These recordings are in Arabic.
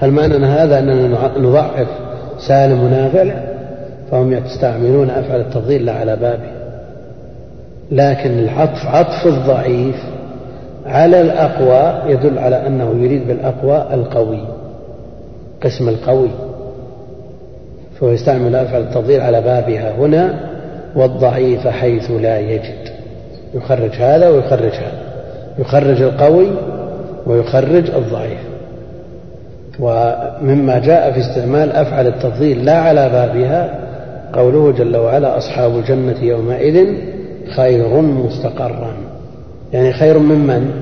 هل معنى هذا أننا نضعف سالم ونافع؟ لا، فهم يستعملون أفعل التفضيل لا على بابه، لكن العطف عطف الضعيف على الأقوى يدل على أنه يريد بالأقوى القوي، قسم القوي، فهو يستعمل أفعل التفضيل على بابها هنا، والضعيف حيث لا يجد، يخرج هذا ويخرج هذا، يخرج القوي ويخرج الضعيف. ومما جاء في استعمال أفعل التفضيل لا على بابها قوله جل وعلا: أصحاب الجنة يومئذ خير مستقرا، يعني خير ممن؟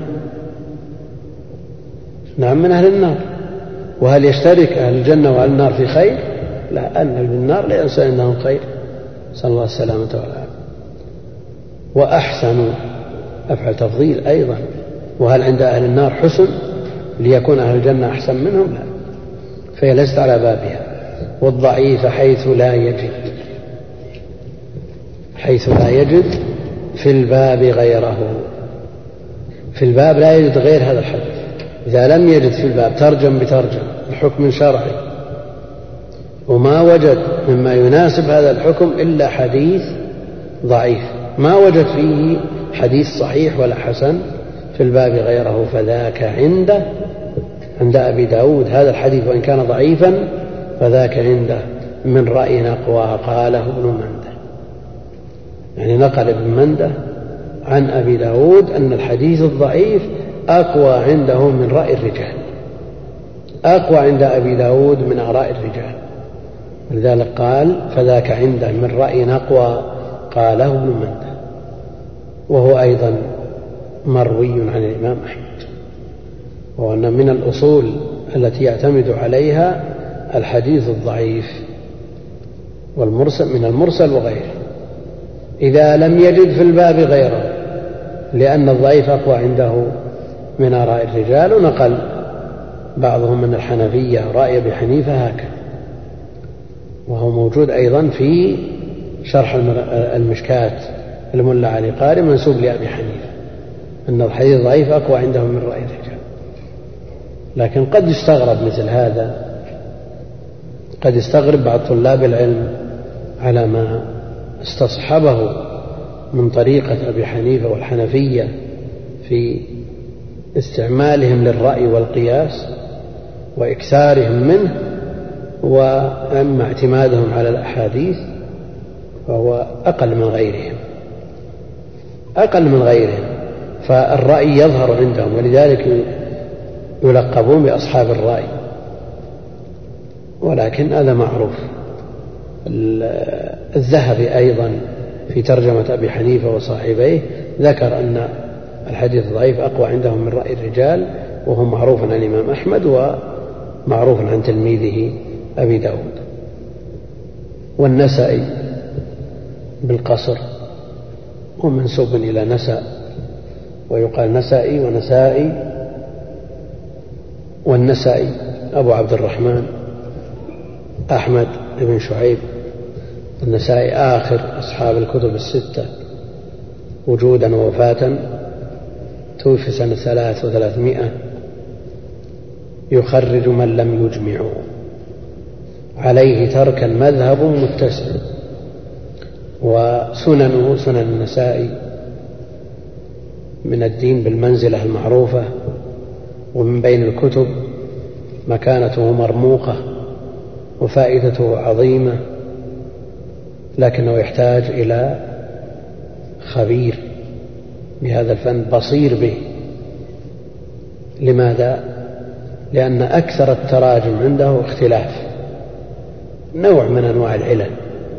نعم، من أهل النار. وهل يشترك أهل الجنة وأهل النار في خير؟ لا، أهل النار لا ينسى أنهم خير، صلى الله السلامة والعافية. وأحسن أفعل تفضيل أيضا، وهل عند أهل النار حسن ليكون أهل الجنة أحسن منهم؟ لا، فهي ليست على بابها. والضعيف حيث لا يجد، حيث لا يجد في الباب غيره، في الباب لا يجد غير هذا الحديث. إذا لم يجد في الباب ترجم بترجم بحكم شرعي وما وجد مما يناسب هذا الحكم إلا حديث ضعيف، ما وجد فيه حديث صحيح ولا حسن في الباب غيره، فذاك عند أبي داود هذا الحديث وإن كان ضعيفا فذاك عنده من رأي أقوى قاله ابن منده، يعني نقل ابن منده عن أبي داود أن الحديث الضعيف أقوى عنده من رأي الرجال، أقوى عند أبي داود من آراء الرجال، لذلك قال فذاك عنده من رأي أقوى قاله ابن منده. وهو أيضا مروي عن الإمام أحمد، وأن من الأصول التي يعتمد عليها الحديث الضعيف والمرسل، من المرسل وغيره، إذا لم يجد في الباب غيره، لأن الضعيف أقوى عنده من آراء الرجال. ونقل بعضهم من الحنفية رأي أبي حنيفة هكذا، وهو موجود أيضا في شرح المشكاة الملا علي قاري منسوب لأبي حنيفة، أن الحديث الضعيف أقوى عنده من رأي الرجال. لكن قد يستغرب مثل هذا، قد يستغرب بعض طلاب العلم على ما استصحبه من طريقة أبي حنيفة والحنفية في استعمالهم للرأي والقياس وإكثارهم منه، وأما اعتمادهم على الأحاديث فهو أقل من غيرهم، فالرأي يظهر عندهم، ولذلك يلقبون بأصحاب الرأي. ولكن هذا معروف. الذهبي أيضا في ترجمة أبي حنيفة وصاحبيه ذكر أن الحديث الضعيف أقوى عندهم من رأي الرجال، وهو معروف عن الإمام أحمد ومعروف عن تلميذه أبي داود. والنسائي بالقصر ومنسوب إلى نساء، ويقال نسائي ونسائي، والنسائي أبو عبد الرحمن أحمد بن شعيب، النسائي آخر أصحاب الكتب الستة وجودا ووفاة، توفي سنة 300. يخرج من لم يجمع، عليه تركا مذهب متسع. وسننه سنن النسائي من الدين بالمنزلة المعروفة، ومن بين الكتب مكانته مرموقة وفائدته عظيمة، لكنه يحتاج إلى خبير بهذا الفن بصير به. لماذا؟ لأن أكثر التراجم عنده اختلاف، نوع من أنواع العلل،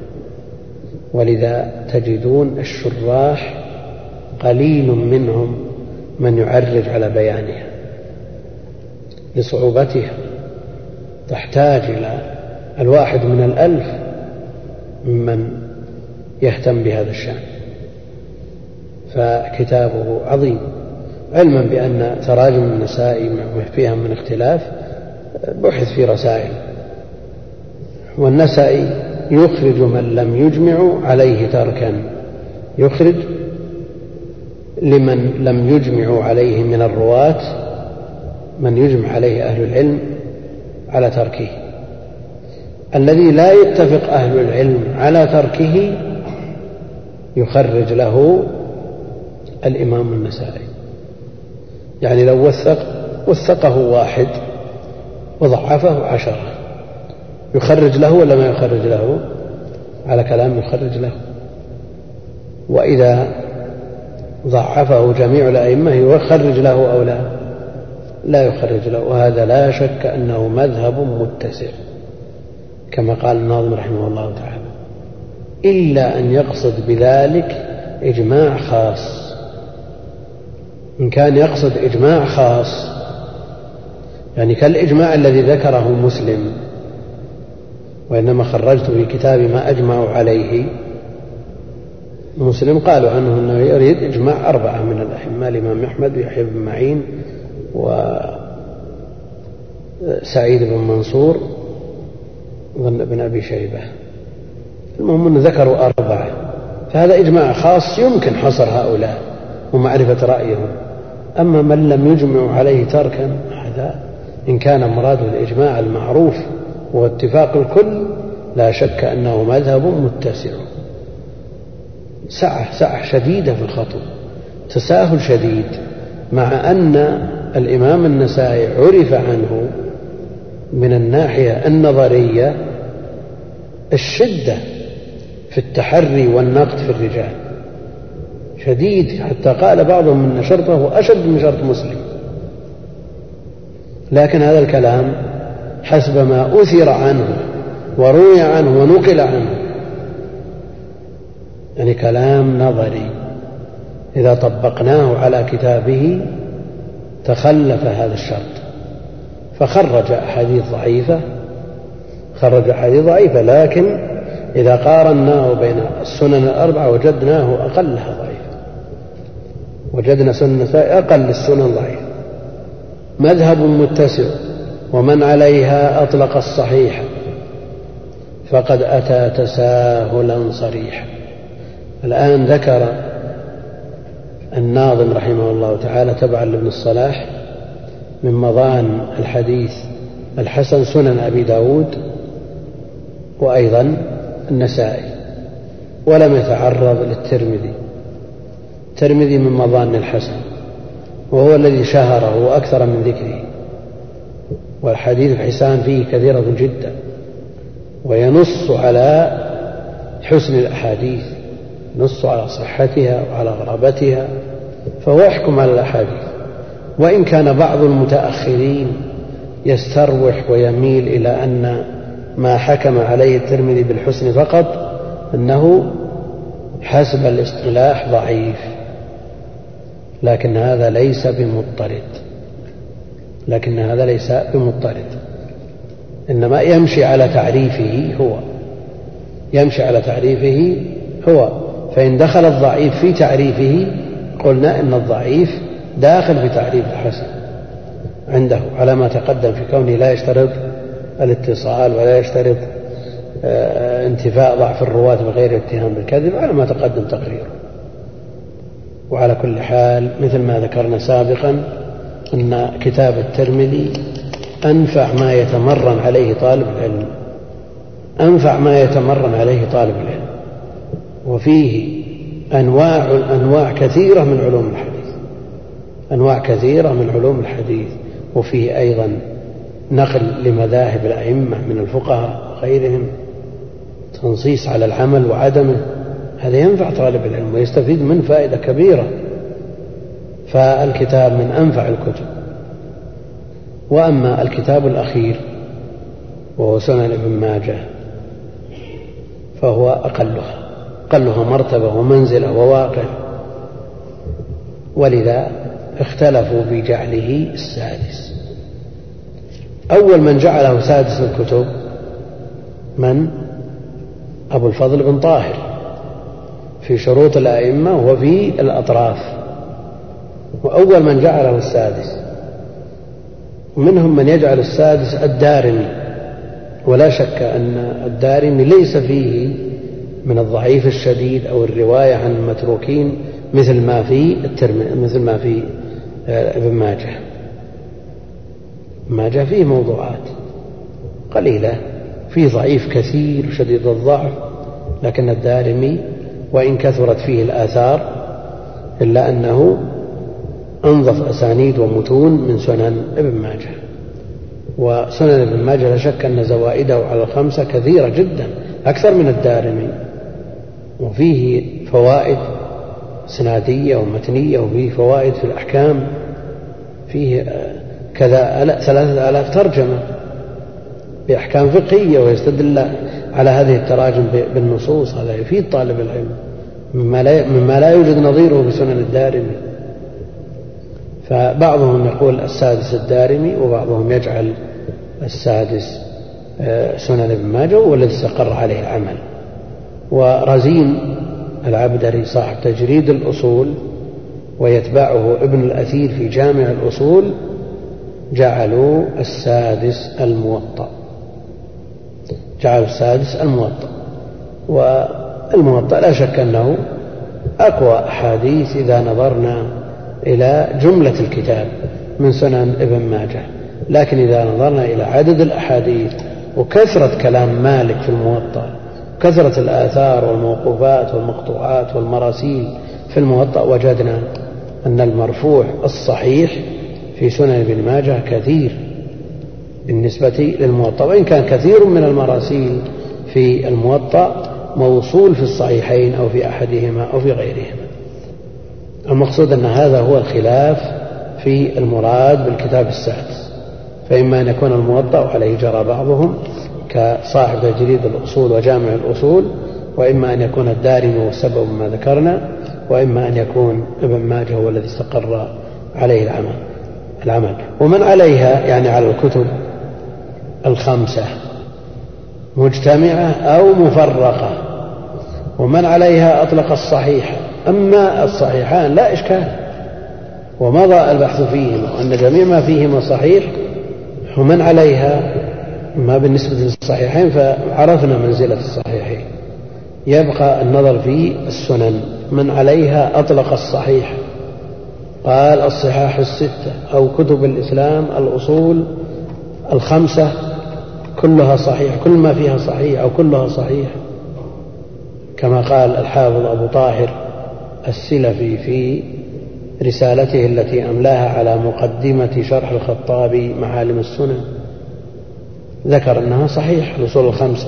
ولذا تجدون الشراح قليل منهم من يعرج على بيانها لصعوبتها، تحتاج إلى 1 من 1000 ممن يهتم بهذا الشأن. فكتابه عظيم، علما بأن تراجم النسائي فيها من اختلاف بحث في رسائل. والنسائي يخرج من لم يجمع عليه تركا، يخرج لمن لم يجمع عليه من الرواة، من يجمع عليه أهل العلم على تركه. الذي لا يتفق أهل العلم على تركه يخرج له الإمام النسائي. يعني لو وثقه واحد وضعفه 10 يخرج له ولا ما يخرج له؟ على كلام يخرج له. وإذا ضعفه جميع الأئمة يخرج له أو لا يخرج له. وهذا لا شك أنه مذهب متسع كما قال الناظم رحمه الله تعالى، إلا أن يقصد بذلك إجماع خاص. إن كان يقصد إجماع خاص يعني كالإجماع الذي ذكره مسلم، وإنما خرجت في كتاب ما أجمع عليه، مسلم قالوا عنه أنه يريد إجماع 4 من الأئمة: الإمام أحمد ويحيى بن معين وسعيد بن منصور بن أبي شيبة. المهم أنه ذكروا 4، فهذا إجماع خاص يمكن حصر هؤلاء ومعرفة رأيهم. أما من لم يجمع عليه تركا، هذا إن كان مراده الإجماع المعروف واتفاق الكل لا شك أنه مذهب متسع. سعة شديدة في الخطو، تساهل شديد، مع أن الإمام النسائي عرف عنه من الناحية النظرية الشدة في التحري والنقد في الرجال، شديد حتى قال بعضهم أن شرطه أشد من شرط مسلم. لكن هذا الكلام حسب ما أثر عنه وروي عنه ونقل عنه يعني كلام نظري، إذا طبقناه على كتابه تخلف هذا الشرط، فخرج أحاديث ضعيفة، لكن إذا قارناه بين السنن ال4 وجدناه أقلها ضعيفة، وجدنا سنن النسائي أقل السنن ضعيفة. مذهب متسع، ومن عليها أطلق الصحيح فقد أتى تساهلا صريحا. الآن ذكر الناظم رحمه الله تعالى تبعا لابن الصلاح من مضان الحديث الحسن سنن أبي داود وأيضا النسائي، ولم يتعرض للترمذي. الترمذي من مضان الحسن، وهو الذي شهره وأكثر من ذكره، والحديث الحسان فيه كثيرة جدا، وينص على حسن الأحاديث، ينص على صحتها وعلى غرابتها، فهو يحكم على الأحاديث. وإن كان بعض المتأخرين يستروح ويميل إلى أن ما حكم عليه الترمذي بالحسن فقط أنه حسب الاصطلاح ضعيف، لكن هذا ليس بمضطرد، إنما يمشي على تعريفه هو. فإن دخل الضعيف في تعريفه قلنا إن الضعيف داخل في تعريف الحسن عنده، على ما تقدم في كونه لا يشترط الاتصال ولا يشترط انتفاء ضعف الرواة بغير اتهام بالكذب، على ما تقدم تقريره. وعلى كل حال مثل ما ذكرنا سابقا أن كتاب الترمذي أنفع ما يتمرن عليه طالب العلم، وفيه أنواع كثيرة من علوم الحديث، وفيه أيضا نقل لمذاهب الأئمة من الفقهاء وغيرهم، تنصيص على العمل وعدمه. هذا ينفع طالب العلم ويستفيد من فائدة كبيرة، فالكتاب من أنفع الكتب. وأما الكتاب الأخير وهو سنن ابن ماجه فهو أقلها مرتبة ومنزلة وواقع، ولذا اختلفوا في جعله السادس. أول من جعله سادس الكتب من؟ أبو الفضل بن طاهر في شروط الأئمة وفي الأطراف، وأول من جعله السادس. منهم من يجعل السادس الدارمي، ولا شك أن الدارمي ليس فيه من الضعيف الشديد أو الرواية عن المتروكين مثل ما في ابن ماجه فيه موضوعات، قليلة، فيه ضعيف كثير شديد الضعف، لكن الدارمي وإن كثرت فيه الآثار إلا أنه أنظف أسانيد ومتون من سنن ابن ماجه. وسنن ابن ماجه لا شك أن زوائده على الخمسة كثيرة جدا أكثر من الدارمي، وفيه فوائد سنادية ومتنية، وفيه فوائد في الأحكام، فيه كذا 3000 ترجمة بأحكام فقهية، ويستدل على هذه التراجم بالنصوص. هذا يفيد طالب العلم مما لا يوجد نظيره بسنن الدارمي. فبعضهم يقول السادس الدارمي، وبعضهم يجعل السادس سنن ابن ماجه، والذي استقر عليه العمل. ورزين العبدري صاحب تجريد الأصول ويتبعه ابن الأثير في جامع الأصول جعلوا السادس الموطأ، والموطأ لا شك أنه أقوى أحاديث إذا نظرنا إلى جملة الكتاب من سنن ابن ماجه. لكن إذا نظرنا إلى عدد الأحاديث وكثرة كلام مالك في الموطأ، كثرة الآثار والموقوفات والمقطوعات والمراسيل في الموطأ، وجدنا أن المرفوع الصحيح في سنن ابن ماجه كثير بالنسبة للموطأ، وإن كان كثير من المراسيل في الموطأ موصول في الصحيحين أو في أحدهما أو في غيرهما. المقصود أن هذا هو الخلاف في المراد بالكتاب السادس، فإما أن يكون الموطأ عليه جرى بعضهم كصاحب تجريد الأصول وجامع الأصول، وإما أن يكون الدارمي والسبب ما ذكرنا، وإما أن يكون ابن ماجه هو الذي استقر عليه العمل. ومن عليها يعني على الكتب الخمسة مجتمعة أو مفرقة، ومن عليها أطلق الصحيح. أما الصحيحان لا إشكال، ومضى البحث فيهما وأن جميع ما فيهما صحيح. ومن عليها ما بالنسبة للصحيحين فعرفنا منزلة الصحيحين، يبقى النظر في السنن. من عليها أطلق الصحيح، قال الصحاح الستة أو كتب الإسلام الأصول الخمسة كلها صحيح، كل ما فيها صحيح أو كلها صحيح، كما قال الحافظ أبو طاهر السلفي في رسالته التي أملاها على مقدمة شرح الخطابي معالم السنن، ذكر أنها صحيح الأصول الخمسة،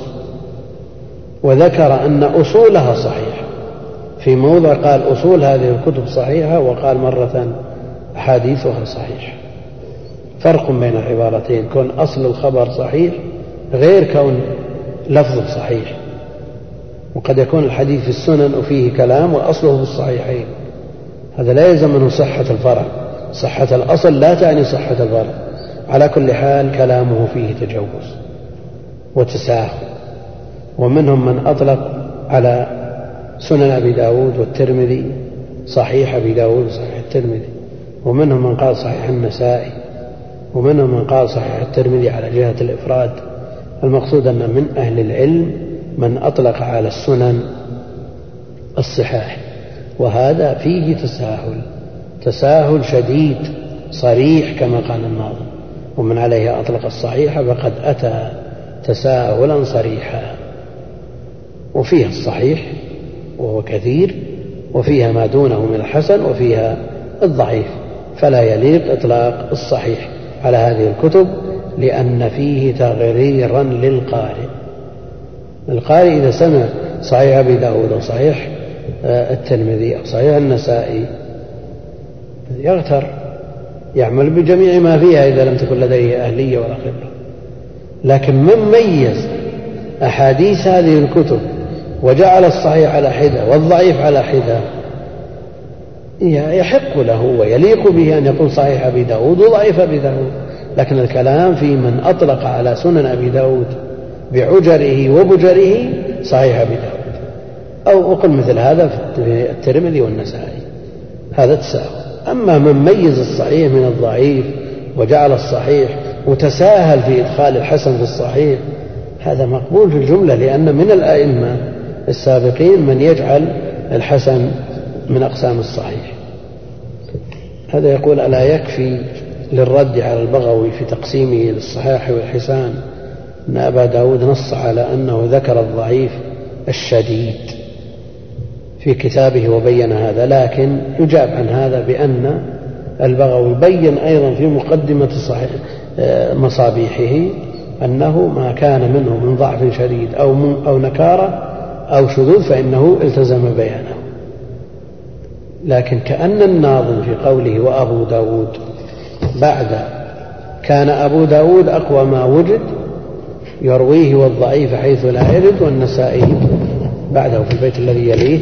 وذكر أن أصولها صحيح. في موضع قال أصول هذه الكتب صحيحة، وقال مرة أحاديثها صحيح. فرق بين العبارتين، كون أصل الخبر صحيح غير كون لفظ صحيح. وقد يكون الحديث في السنن وفيه كلام وأصله في الصحيحين، هذا لا يلزم منه صحة الفرع، صحة الأصل لا تعني صحة الفرع. على كل حال كلامه فيه تجوز وتساهل. ومنهم من أطلق على سنن أبي داود والترمذي صحيح أبي داود وصحيح الترمذي، ومنهم من قال صحيح النسائي، ومنهم من قال صحيح الترمذي على جهة الإفراد. المقصود أن من أهل العلم من أطلق على السنن الصحاح، وهذا فيه تساهل شديد صريح كما قال الناظم. ومن عليها أطلق الصحيح فقد أتى تساهلا صريحا. وفيها الصحيح وهو كثير، وفيها ما دونه من الحسن، وفيها الضعيف، فلا يليق إطلاق الصحيح على هذه الكتب، لأن فيه تغريرا للقارئ. القارئ إذا سمع صحيح أبي داود وصحيح الترمذي أو صحيح النسائي يغتر، يعمل بجميع ما فيها إذا لم تكن لديه أهلية ولا خبرة. لكن من ميز أحاديث هذه الكتب وجعل الصحيح على حدة والضعيف على حدة، يحق له ويليق به أن يقول صحيح أبي داود وضعيف أبي داود. لكن الكلام في من أطلق على سنن أبي داود بعجره وبجره صحيح أبي داود، أو أقول مثل هذا في الترمذي والنسائي، هذا تساهل. أما من ميز الصحيح من الضعيف وجعل الصحيح وتساهل في إدخال الحسن في الصحيح، هذا مقبول في الجملة، لأن من الأئمة السابقين من يجعل الحسن من أقسام الصحيح. هذا يقول ألا يكفي للرد على البغوي في تقسيمه للصحاح والحسان أن أبا داود نص على أنه ذكر الضعيف الشديد في كتابه وبين هذا، لكن يجاب عن هذا بأن البغوي بين أيضا في مقدمة مصابيحه أنه ما كان منه من ضعف شديد أو نكارة أو شذوذ فإنه التزم بيانه. لكن كأن الناظم في قوله وأبو داود بعد كان أبو داود أقوى ما وجد يرويه والضعيف حيث لا يرد، والنسائي بعده في البيت الذي يليه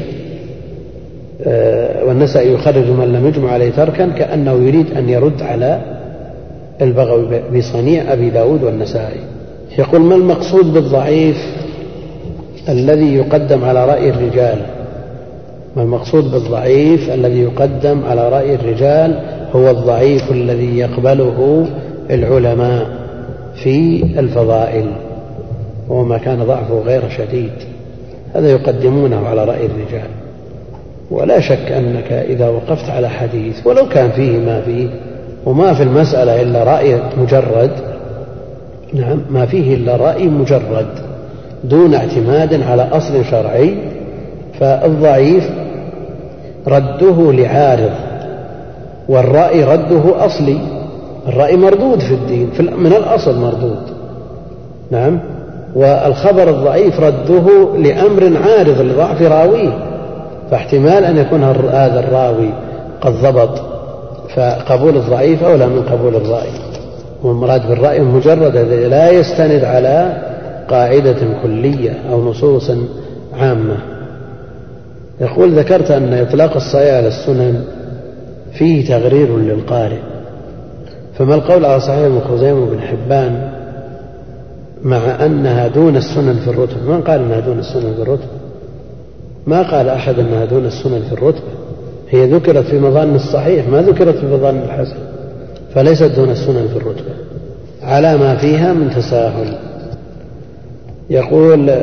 والنسائي يخرج من لم يجمع عليه تركا، كأنه يريد أن يرد على البغوي بصنيع أبي داود والنسائي. يقول ما المقصود بالضعيف الذي يقدم على رأي الرجال؟ ما المقصود بالضعيف الذي يقدم على رأي الرجال؟ هو الضعيف الذي يقبله العلماء في الفضائل، وما كان ضعفه غير شديد، هذا يقدمونه على رأي الرجال. ولا شك أنك إذا وقفت على حديث ولو كان فيه ما فيه وما في المسألة إلا رأي مجرد، نعم ما فيه إلا رأي مجرد دون اعتماد على أصل شرعي، فالضعيف رده لعارض، والرأي رده أصلي. الرأي مردود في الدين من الأصل مردود، نعم، والخبر الضعيف رده لأمر عارض لضعف راويه، فاحتمال أن يكون هذا الراوي قد ضبط، فقبول الضعيف أولى من قبول الرأي. والمراد بالرأي المجرد الذي لا يستند على قاعدة كلية أو نصوص عامة. يقول ذكرت أن إطلاق الصحيح على السنن فيه تغرير للقارئ، فما القول على صحيح ابن خزيمة وابن حبان مع أنها دون السنن في الرتبة؟ من قال أنها دون السنن في الرتبة؟ ما قال أحد أنها دون السنن في الرتبة، هي ذكرت في مظان الصحيح ما ذكرت في مظان الحسن، فليست دون السنن في الرتبة على ما فيها من تساهل. يقول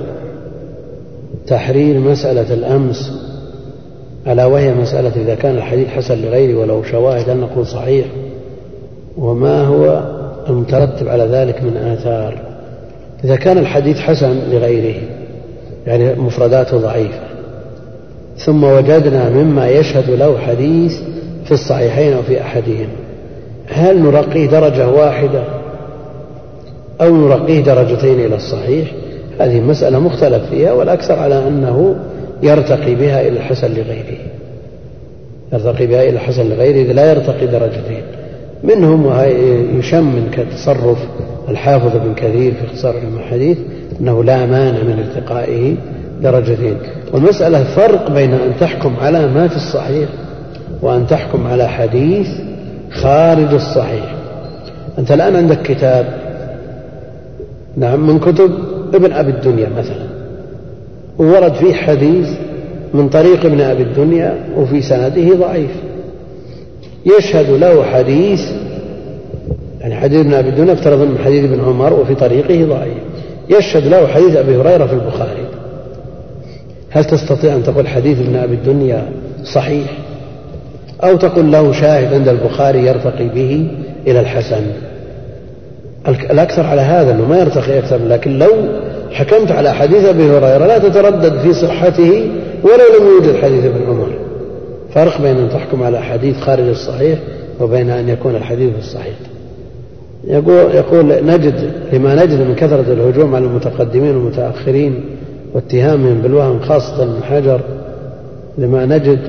تحرير مسألة الأمس، ألا وهي مسألة إذا كان الحديث حسن لغيره ولو شواهد هل نقول صحيح؟ وما هو المترتب على ذلك من آثار؟ إذا كان الحديث حسن لغيره يعني مفرداته ضعيفة، ثم وجدنا مما يشهد له حديث في الصحيحين أو في أحدهم، هل نرقيه درجة واحدة أو نرقيه درجتين إلى الصحيح؟ هذه مسألة مختلف فيها، والأكثر على أنه يرتقي بها إلى الحسن لغيره، يرتقي بها إلى الحسن لغيره، لا يرتقي درجتين. منهم ويشم من كتصرف الحافظ بن كثير في اختصار الحديث أنه لا مانع من ارتقائه درجتين. والمسألة فرق بين أن تحكم على ما في الصحيح وأن تحكم على حديث خارج الصحيح. أنت الآن عندك كتاب، نعم، من كتب ابن أبي الدنيا مثلا، وورد فيه حديث من طريق ابن أبي الدنيا وفي سنده ضعيف، يشهد له حديث، يعني حديث ابن أبي الدنيا افترض من حديث ابن عمر وفي طريقه ضعيف، يشهد له حديث أبي هريرة في البخاري، هل تستطيع أن تقول حديث ابن أبي الدنيا صحيح، أو تقول له شاهد عند البخاري يرتقي به إلى الحسن؟ الأكثر على هذا أنه ما يرتقي أكثر، لكن لو حكمت على حديث أبي هريرة لا تتردد في صحته ولو لم يوجد حديث ابن عمر. فرق بين أن تحكم على حديث خارج الصحيح وبين أن يكون الحديث في الصحيح. يقول لما نجد من كثرة الهجوم على المتقدمين والمتأخرين واتهامهم بالوهم خاصة من حجر، لما نجد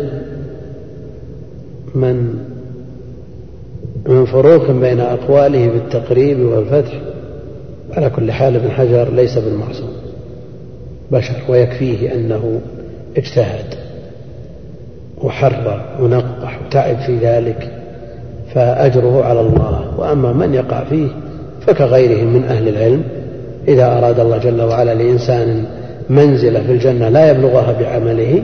من فروق بين أقواله بالتقريب والفتح. على كل حال ابن حجر ليس بالمعصوم، بشر، ويكفيه أنه اجتهد وحرر ونقح وتعب في ذلك، فأجره على الله. وأما من يقع فيه فكغيره من أهل العلم، إذا أراد الله جل وعلا لإنسان منزلة في الجنة لا يبلغها بعمله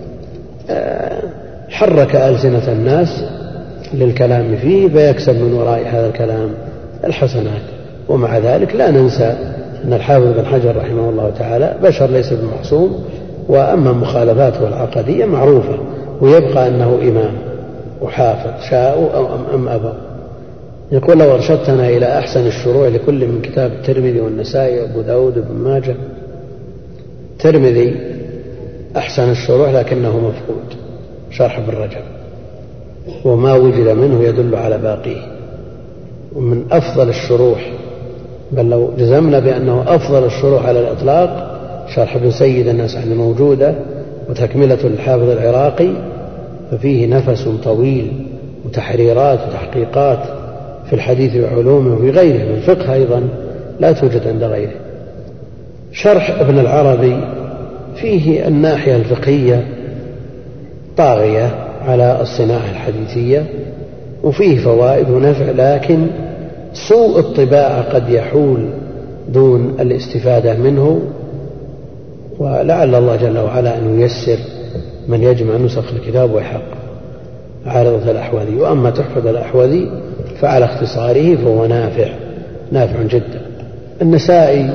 حرك ألسنة الناس للكلام فيه، فيكسب من وراء هذا الكلام الحسنات. ومع ذلك لا ننسى أن الحافظ بن حجر رحمه الله تعالى بشر ليس بمعصوم، وأما مخالفاته العقدية معروفة، ويبقى أنه إمام وحافظ شاءوا أم أبوا. يقول لو أرشدتنا إلى أحسن الشروع لكل من كتاب الترمذي والنسائي وأبو داود وابن ماجه. الترمذي أحسن الشروع لكنه مفقود، شرح ابن رجب، وما وجد منه يدل على باقيه. ومن أفضل الشروح، بل لو جزمنا بأنه أفضل الشروح على الإطلاق، شرح ابن سيد الناس عن الموجودة وتكملة الحافظ العراقي، ففيه نفس طويل وتحريرات وتحقيقات في الحديث وعلومه وفي غيره من الفقه أيضا لا توجد عند غيره. شرح ابن العربي فيه الناحية الفقهية طاغية على الصناعة الحديثية، وفيه فوائد ونفع، لكن سوء الطباعة قد يحول دون الاستفادة منه. ولعل الله جل وعلا أن ييسر من يجمع نسخ الكتاب ويحقق عارضة الأحوذي. وأما تحفة الأحوذي فعلى اختصاره فهو نافع جدا. النسائي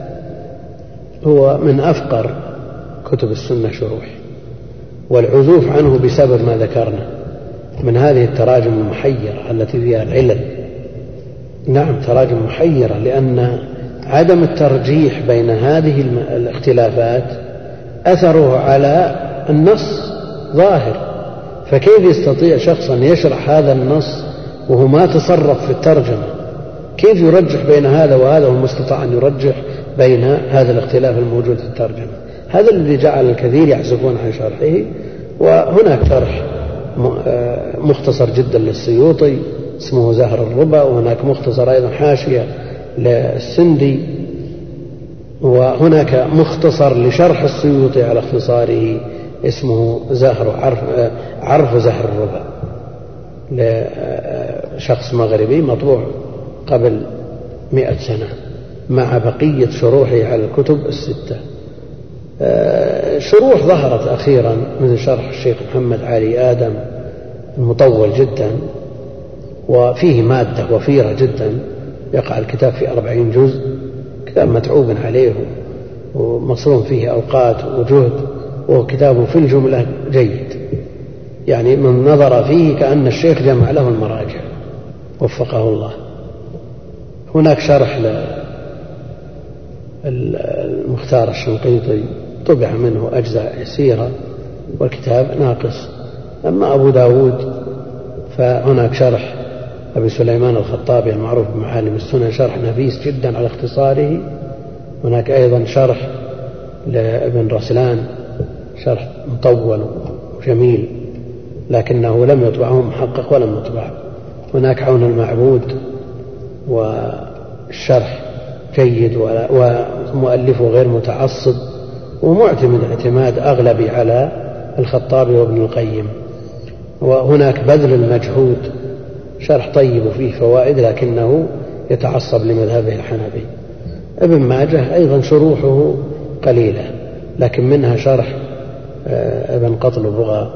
هو من أفقر كتب السنة شروح، والعزوف عنه بسبب ما ذكرنا من هذه التراجم المحيرة التي فيها العلل. نعم، تراجم محيرة، لأن عدم الترجيح بين هذه الاختلافات أثره على النص ظاهر، فكيف يستطيع شخص أن يشرح هذا النص وهو ما تصرف في الترجمة؟ كيف يرجح بين هذا وهذا وهو مستطاع أن يرجح بين هذا الاختلاف الموجود في الترجمة؟ هذا الذي جعل الكثير يعزفون عن شرحه. وهناك شرح مختصر جدا للسيوطي اسمه زهر الربا، وهناك مختصر أيضا حاشية للسندي، وهناك مختصر لشرح السيوطي على اختصاره اسمه عرف زهر الربا لشخص مغربي مطبوع قبل 100 سنة مع بقية شروحه على الكتب الستة. شروح ظهرت أخيرا مثل شرح الشيخ محمد علي آدم المطول جدا، وفيه مادة وفيرة جدا، يقع الكتاب في 40 جزء، كتاب متعوب عليه ومصروف فيه أوقات وجهد، وهو كتاب في الجملة جيد، يعني من نظر فيه كأن الشيخ جمع له المراجع وفقه الله. هناك شرح المختار الشنقيطي طبع منه أجزاء يسيرة والكتاب ناقص. أما أبو داود فهناك شرح أبي سليمان الخطابي المعروف بمعالم السنن، شرح نفيس جدا على اختصاره. هناك أيضا شرح لابن رسلان، شرح مطول وجميل لكنه لم يطبعه محقق ولم يطبع. هناك عون المعبود، والشرح جيد ومؤلفه غير متعصب ومعتمد اعتماد أغلبي على الخطابي وابن القيم. وهناك بذل المجهود، شرح طيب وفيه فوائد لكنه يتعصب لمذهبه الحنفي. ابن ماجه أيضا شروحه قليلة، لكن منها شرح ابن قطل الرغى،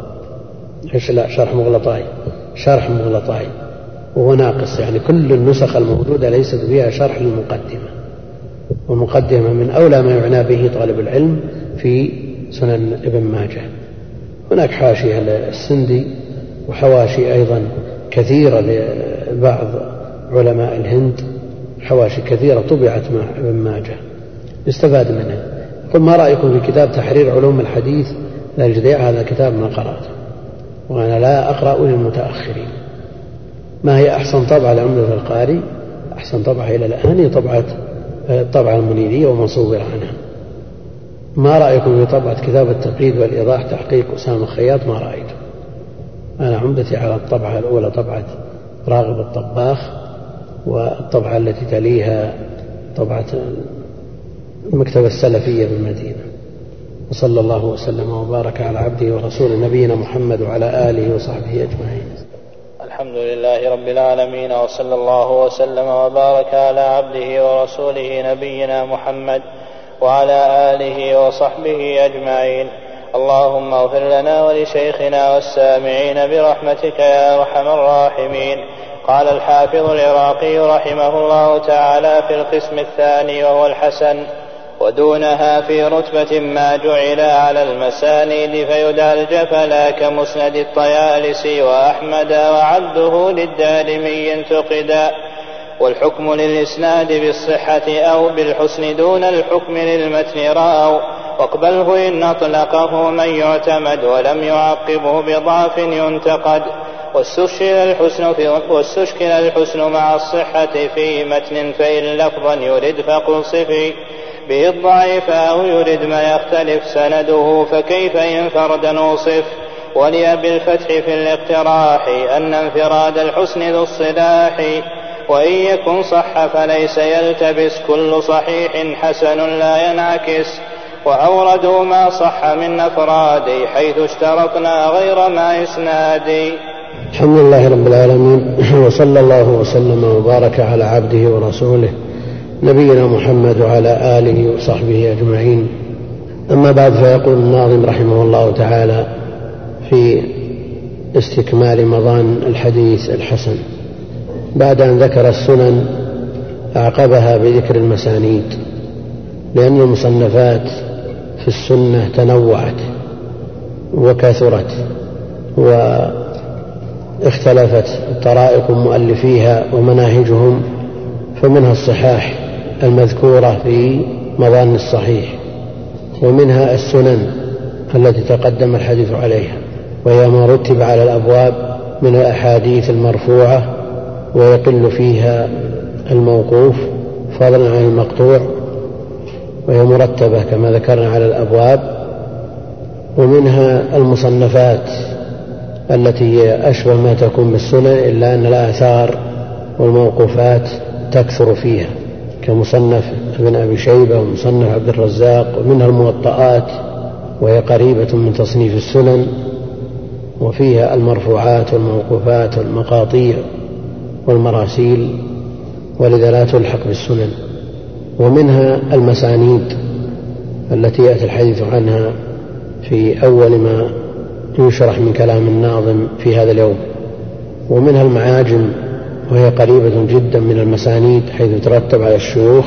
شرح مغلطاي وهو ناقص، يعني كل النسخ الموجودة ليست فيها شرح للمقدمة، والمقدمة من أولى ما يعنى به طالب العلم في سنن ابن ماجه. هناك حاشية للسندي وحواشي أيضا كثيرة لبعض علماء الهند، حواشي كثيرة طبعت مع ابن ماجه يستفاد منها. قل ما رأيكم في كتاب تحرير علوم الحديث للجديع؟ هذا كتاب ما قرأته، وأنا لا أقرأ للمتأخرين. ما هي أحسن طبعة لعمدة القاري؟ أحسن طبعة إلى الآن هي طبعة المنيرية ومصور عنها. ما رأيكم في طبعة كتاب التقييد والإيضاح تحقيق أسامة الخياط؟ ما رأيته. أنا عمدتي على الطبعة الأولى طبعة راغب الطباخ، والطبعة التي تليها طبعة المكتبة السلفية بالمدينة. وصلى الله وسلم وبارك على عبده ورسول نبينا محمد وعلى آله وصحبه أجمعين. الحمد لله رب العالمين، وصلى الله وسلم وبارك على عبده ورسوله نبينا محمد وعلى آله وصحبه أجمعين. اللهم اغفر لنا ولشيخنا والسامعين برحمتك يا أرحم الراحمين. قال الحافظ العراقي رحمه الله تعالى في القسم الثاني وهو الحسن: ودونها في رتبة ما جعل على المسانيد فيدعى الجفلا كمسند الطيالسي وأحمد وعبده للدارمي انتقدا. والحكم للإسناد بالصحة أو بالحسن دون الحكم للمتن رأوا، واقبله إن أطلقه من يعتمد ولم يعقبه بضعف ينتقد. واستشكل الحسن مع الصحة في متن فإن لفظا يرد فقل صفي به الضعيف أو يرد ما يختلف سنده فكيف إن فردا وصف. ولي بالفتح في الاقتراح أن انفراد الحسن ذو الصلاح، وإن يكن صح فليس يلتبس كل صحيح حسن لا ينعكس. وأوردوا ما صح من أفرادي حيث اشترطنا غير ما إسنادي. الحمد لله رب العالمين، وصلى الله وسلم وبارك على عبده ورسوله نبينا محمد وعلى آله وصحبه أجمعين. أما بعد، فيقول الناظم رحمه الله تعالى في استكمال مضان الحديث الحسن بعد أن ذكر السنن أعقبها بذكر المسانيد، لأن المصنفات في السنة تنوعت وكثرت واختلفت طرائق مؤلفيها ومناهجهم، فمنها الصحاح المذكورة في مضان الصحيح، ومنها السنن التي تقدم الحديث عليها، وهي ما رتب على الأبواب من الأحاديث المرفوعة ويقل فيها الموقوف فضلا عن المقطوع، وهي مرتبة كما ذكرنا على الأبواب. ومنها المصنفات التي هي أشبه ما تكون بالسنن، إلا أن الآثار والموقوفات تكثر فيها، كمصنف ابن أبي شيبة ومصنف عبد الرزاق. ومنها الموطئات وهي قريبة من تصنيف السنن، وفيها المرفوعات والموقوفات والمقاطيع والمراسيل، ولذا لا تلحق بالسنن. ومنها المسانيد التي يأتي الحديث عنها في أول ما يشرح من كلام الناظم في هذا اليوم. ومنها المعاجم وهي قريبة جدا من المسانيد حيث ترتب على الشيوخ.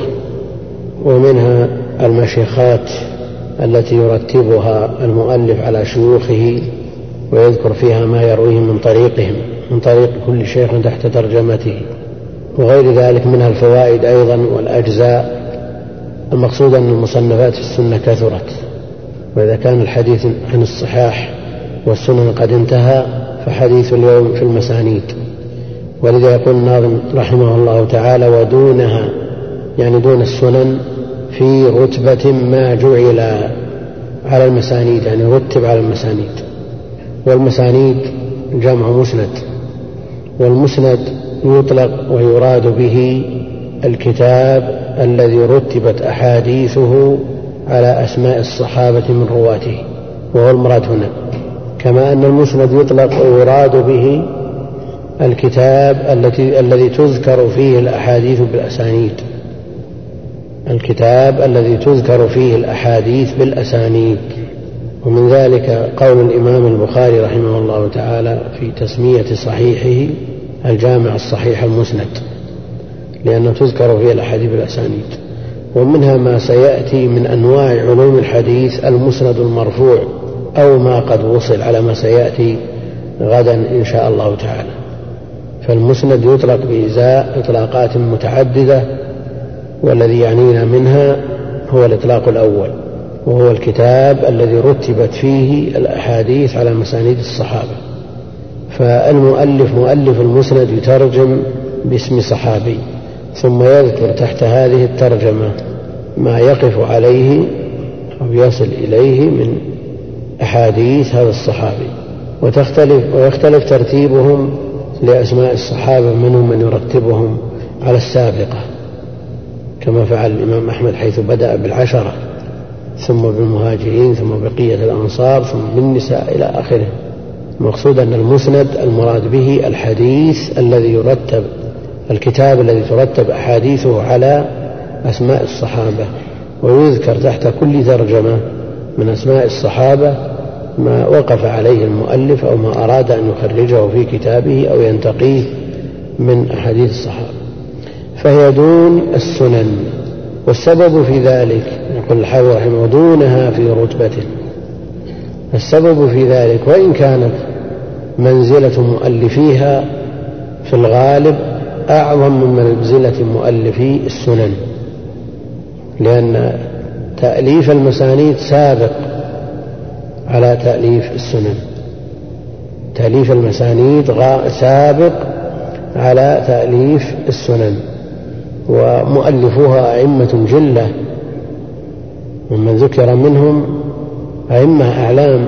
ومنها المشيخات التي يرتبها المؤلف على شيوخه ويذكر فيها ما يرويه من طريقهم، من طريق كل شيخ تحت ترجمته، وغير ذلك. منها الفوائد أيضا والأجزاء. المقصود أن المصنفات في السنة كثرت، وإذا كان الحديث عن الصحاح والسنن قد انتهى فحديث اليوم في المسانيد. ولذا يقول الناظم رحمه الله تعالى: ودونها، يعني دون السنن، في رتبة ما جعل على المسانيد، يعني رتب على المسانيد. والمسانيد جمع مسند، والمسند يطلق ويراد به الكتاب الذي رتبت أحاديثه على أسماء الصحابة من رواته، وهو المراد هنا. كما أن المسند يطلق ويراد به الكتاب الذي تذكر فيه الأحاديث بالأسانيد، الكتاب الذي تذكر فيه الأحاديث بالأسانيد. ومن ذلك قول الإمام البخاري رحمه الله تعالى في تسمية صحيحه الجامع الصحيح المسند، لأنه تذكر فيه الأحاديث بالأسانيد. ومنها ما سيأتي من أنواع علوم الحديث المسند المرفوع، أو ما قد وصل، على ما سيأتي غدا إن شاء الله تعالى. فالمسند يطلق بإزاء إطلاقات متعددة، والذي يعنينا منها هو الإطلاق الأول، وهو الكتاب الذي رتبت فيه الأحاديث على مسانيد الصحابة. مؤلف المسند يترجم باسم صحابي، ثم يذكر تحت هذه الترجمة ما يقف عليه أو يصل إليه من أحاديث هذا الصحابي. ويختلف ترتيبهم لأسماء الصحابة، منهم من يرتبهم على السابقة كما فعل الإمام أحمد، حيث بدأ بالعشرة ثم بالمهاجرين ثم بقية الأنصار ثم بالنساء إلى آخره. المقصود أن المسند المراد به الحديث الذي يرتب، الكتاب الذي ترتب أحاديثه على أسماء الصحابة، ويذكر تحت كل ترجمة من أسماء الصحابة ما وقف عليه المؤلف أو ما أراد أن يخرجه في كتابه أو ينتقيه من أحاديث الصحابة. فهي دون السنن، والسبب في ذلك يقول الحافظ رحمه دونها في رتبة. السبب في ذلك وإن كانت منزلة مؤلفيها في الغالب أعظم من منزلة مؤلفي السنن، لأن تأليف المسانيد سابق على تأليف السنن. تأليف المسانيد سابق على تأليف السنن، ومؤلفوها أئمة جلة ومن ذكر منهم أئمة أعلام.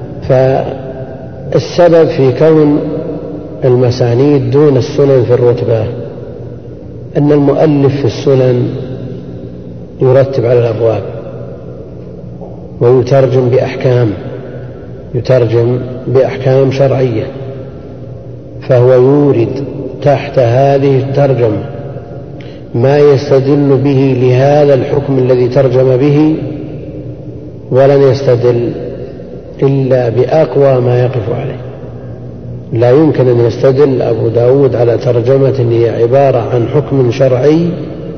فالسبب في كون المسانيد دون السنن في الرتبة أن المؤلف في السنن يرتب على الأبواب ويترجم بأحكام شرعية، فهو يورد تحت هذه الترجمة ما يستدل به لهذا الحكم الذي ترجم به، ولن يستدل إلا بأقوى ما يقف عليه. لا يمكن أن يستدل أبو داود على ترجمة هي عبارة عن حكم شرعي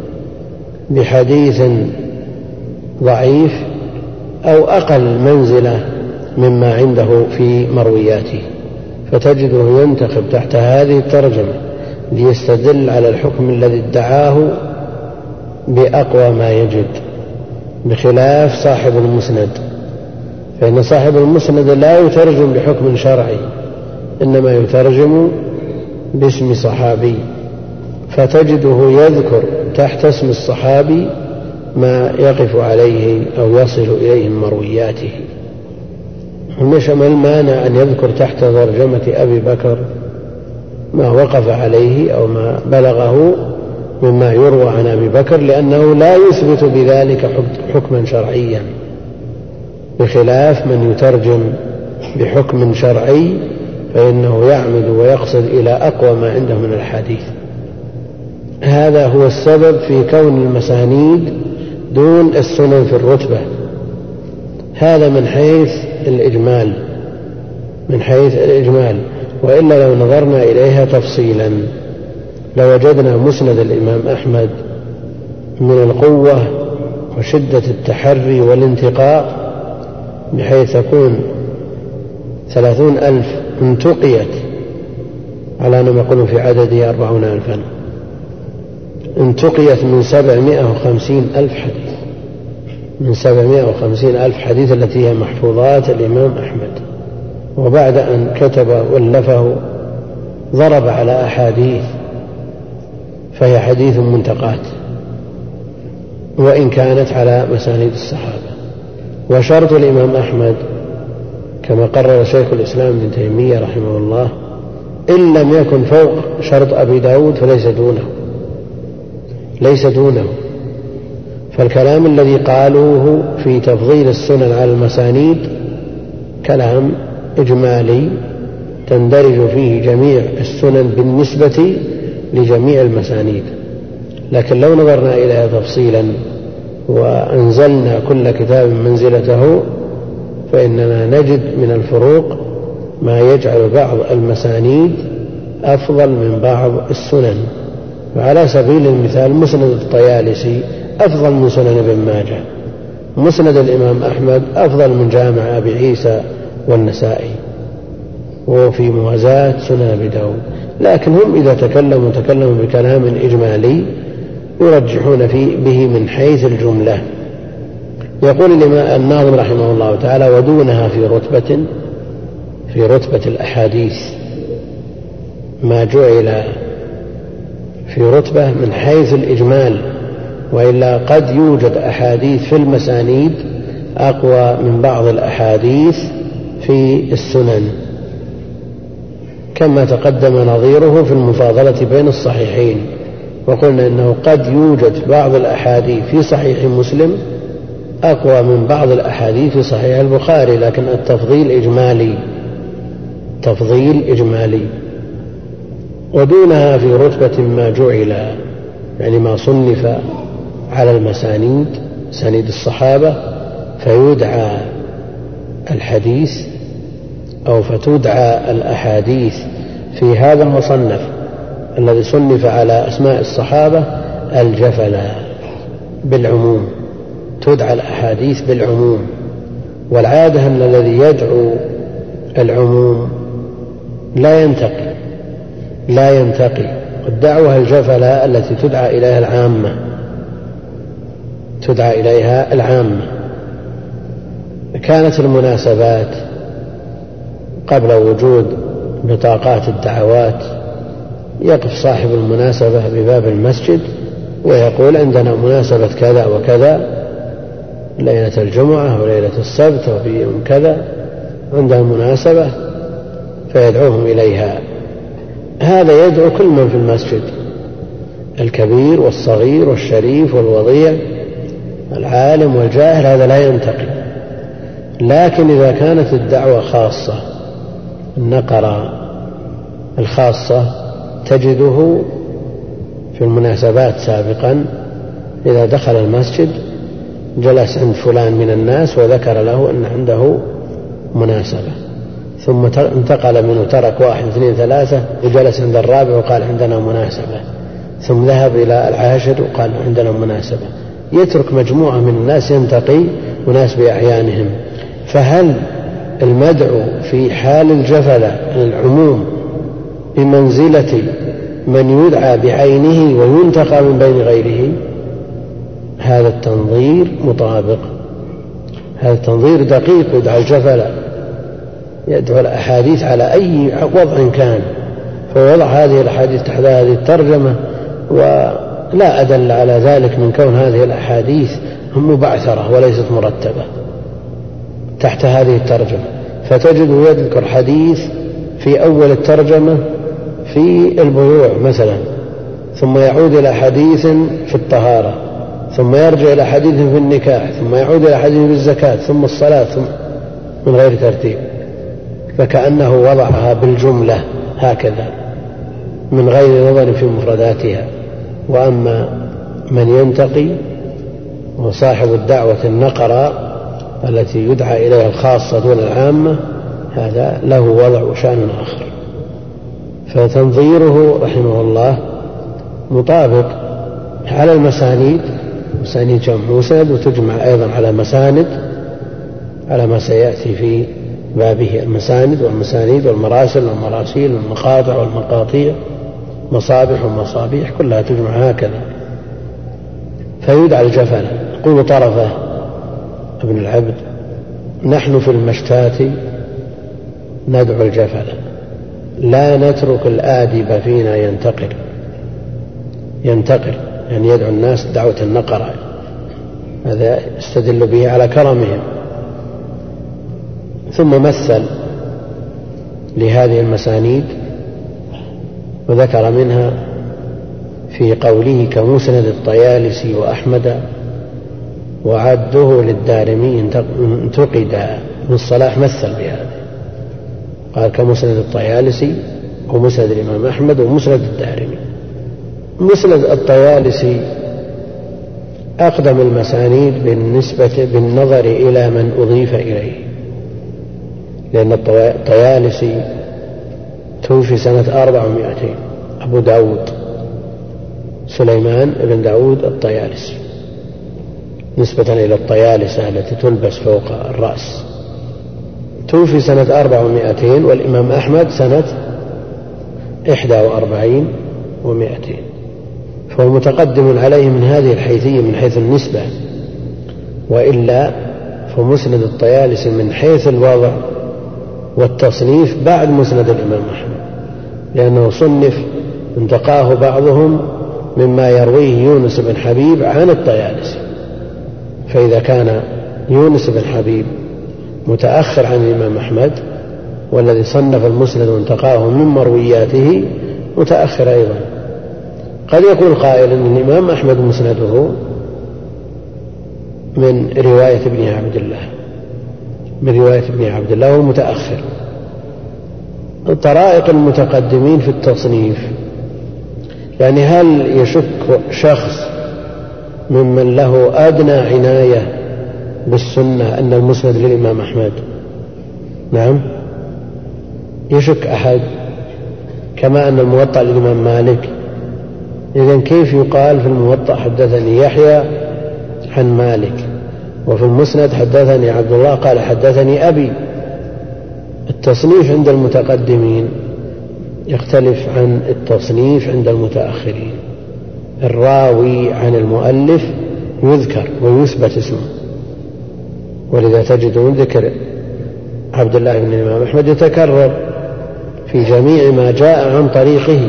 بحديث ضعيف أو أقل منزلة مما عنده في مروياته، فتجده ينتخب تحت هذه الترجمة ليستدل على الحكم الذي ادعاه بأقوى ما يجد، بخلاف صاحب المسند. فإن صاحب المسند لا يترجم بحكم شرعي، إنما يترجم باسم صحابي، فتجده يذكر تحت اسم الصحابي ما يقف عليه أو يصل إليه من مروياته. ومش ما المانع أن يذكر تحت ترجمة أبي بكر ما وقف عليه أو ما بلغه مما يروى عن أبي بكر، لأنه لا يثبت بذلك حكما شرعيا، بخلاف من يترجم بحكم شرعي فإنه يعمد ويقصد إلى أقوى ما عنده من الحديث. هذا هو السبب في كون المسانيد دون السنن في الرتبة. هذا من حيث الإجمال، وإلا لو نظرنا إليها تفصيلا لوجدنا مسند الإمام أحمد من القوة وشدة التحري والانتقاء بحيث تكون 30,000 انتقيت على أنهم يقولون في عدده 40,000 انتقيت من 750,000 حديث، من 750,000 حديث التي هي محفوظات الإمام أحمد. وبعد أن كتب ولفه ضرب على أحاديث فهي حديث منتقات وإن كانت على مسانيد الصحابة. وشرط الإمام أحمد كما قرر شيخ الإسلام ابن تيمية رحمه الله إن لم يكن فوق شرط أبي داود ليس دونه. فالكلام الذي قالوه في تفضيل السنن على المسانيد كلام إجمالي تندرج فيه جميع السنن بالنسبة لجميع المسانيد، لكن لو نظرنا إليها تفصيلا وأنزلنا كل كتاب منزلته فإننا نجد من الفروق ما يجعل بعض المسانيد أفضل من بعض السنن. وعلى سبيل المثال مسند الطيالسي أفضل من سنن ابن ماجه، مسند الإمام أحمد أفضل من جامع أبي عيسى والنسائي، وفي موازاة سنن أبي داود. لكن هم إذا تكلموا بكلام إجمالي يرجحون به من حيث الجملة. يقول الناظم رحمه الله تعالى ودونها في رتبة الأحاديث ما جعل في رتبة من حيث الإجمال، وإلا قد يوجد أحاديث في المسانيد أقوى من بعض الأحاديث في السنن، كما تقدم نظيره في المفاضلة بين الصحيحين، وقلنا إنه قد يوجد بعض الأحاديث في صحيح مسلم أقوى من بعض الأحاديث في صحيح البخاري، لكن التفضيل إجمالي. ودونها في رتبة ما جعل، يعني ما صنف على المسانيد سنيد الصحابة، فيدعى الحديث أو فتدعى الأحاديث في هذا المصنف الذي صنف على أسماء الصحابة الجفلا، بالعموم، تدعى الأحاديث بالعموم. والعادة أن الذي يدعو العموم لا ينتقي. والدعوة الجفلة التي تدعى إليها العامة. كانت المناسبات قبل وجود بطاقات الدعوات يقف صاحب المناسبة بباب المسجد ويقول عندنا مناسبة كذا وكذا، ليلة الجمعة وليلة السبت وفي يوم كذا عندها مناسبة، فيدعوهم إليها. هذا يدعو كل من في المسجد، الكبير والصغير والشريف والوضيع، العالم والجاهل، هذا لا ينتقي. لكن إذا كانت الدعوة خاصة، النقرة الخاصة تجده في المناسبات سابقا إذا دخل المسجد جلس عند فلان من الناس وذكر له أن عنده مناسبة، ثم انتقل منه، ترك 1 2 3 وجلس عند الرابع وقال عندنا مناسبة، ثم ذهب إلى العاشر وقال عندنا مناسبة. يترك مجموعة من الناس ينتقي وناس بأعيانهم. فهل المدعو في حال الجفلة العموم بمنزلة من يدعى بعينه وينتقى من بين غيره؟ هذا التنظير مطابق، هذا التنظير دقيق. يدعى الجفلة، يدعو الأحاديث على أي وضع كان، فوضع هذه الأحاديث تحت هذه الترجمة، ولا أدل على ذلك من كون هذه الأحاديث مبعثرة وليست مرتبة تحت هذه الترجمة. فتجد يذكر حديث في أول الترجمة في البيوع مثلا، ثم يعود إلى حديث في الطهارة، ثم يرجع إلى حديث في النكاح، ثم يعود إلى حديث في الزكاة، ثم الصلاة، ثم من غير ترتيب، فكأنه وضعها بالجملة هكذا من غير نظر في مفرداتها. وأما من ينتقي وصاحب الدعوة النقرة التي يدعى إليها الخاصة دون العامة، هذا له وضع وشأن آخر. فتنظيره رحمه الله مطابق على المسانيد، مسانيد جمع مسند، وتجمع أيضا على مساند على ما سيأتي في بابه، المساند والمسانيد والمراسل والمراسيل والمقاطع والمقاطيع، مصابح ومصابيح، كلها تجمع هكذا. فيدعى الجفلة. يقول طرفة ابن العبد: نحن في المشتات ندعو الجفلة، لا نترك الآدب فينا ينتقل، يعني يدعو الناس دعوة النقرة. هذا يستدل به على كرمهم. ثم مثل لهذه المسانيد وذكر منها في قوله كمسند الطيالسي وأحمد وعده للدارمي انتقد. ابن الصلاح مثل بهذا، قال كمسند الطيالسي ومسند الإمام أحمد ومسند الدارمي. مسند الطيالسي أقدم المسانيد بالنظر إلى من أضيف إليه، لأن الطيالسي توفي سنة 400. أبو داود سليمان بن داود الطيالسي، نسبة إلى الطيالسة التي تلبس فوق الرأس، توفي سنة 400. والإمام أحمد سنة 41 و200، فهو متقدم عليه من هذه الحيثية من حيث النسبة. وإلا فمسند الطيالسي من حيث الوضع والتصنيف بعد مسند الإمام أحمد، لأنه صنف انتقاه بعضهم مما يرويه يونس بن حبيب عن الطيالسي. فإذا كان يونس بن حبيب متأخر عن الإمام أحمد، والذي صنف المسند وانتقاه من مروياته متأخر أيضا، قد يقول قائل أن الإمام أحمد مسنده من رواية ابن عبد الله هو متأخر. طرائق المتقدمين في التصنيف، يعني هل يشك شخص ممن له أدنى عناية بالسنة أن المسند للإمام أحمد؟ نعم، يشك أحد، كما أن الموطأ للإمام مالك. إذن كيف يقال في الموطأ حدثني يحيى عن مالك. وفي المسند حدثني عبد الله قال حدثني أبي. التصنيف عند المتقدمين يختلف عن التصنيف عند المتأخرين. الراوي عن المؤلف يذكر ويثبت اسمه، ولذا تجدون ذكر عبد الله بن الإمام أحمد يتكرر في جميع ما جاء عن طريقه،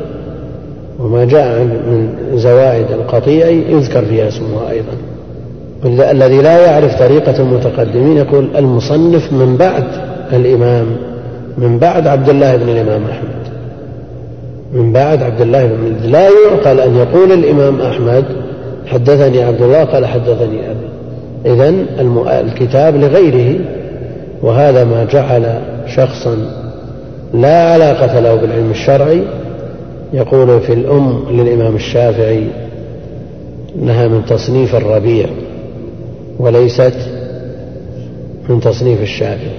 وما جاء من زوائد القطيع يذكر فيها اسمه أيضا. الذي لا يعرف طريقة المتقدمين يقول المصنف من بعد الإمام، من بعد عبد الله بن الإمام أحمد، من بعد عبد الله بن. لا يعقل أن يقول الإمام أحمد حدثني عبد الله قال حدثني أبي. إذن الكتاب لغيره، وهذا ما جعل شخصا لا علاقة له بالعلم الشرعي يقول في الأم للإمام الشافعي إنها من تصنيف الربيع وليست من تصنيف الشافعي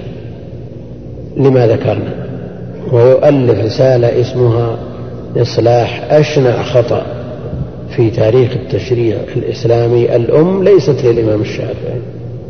لما ذكرنا، ويؤلف رسالة اسمها إصلاح أشنع خطأ في تاريخ التشريع الإسلامي. الأم ليست للإمام الشافعي،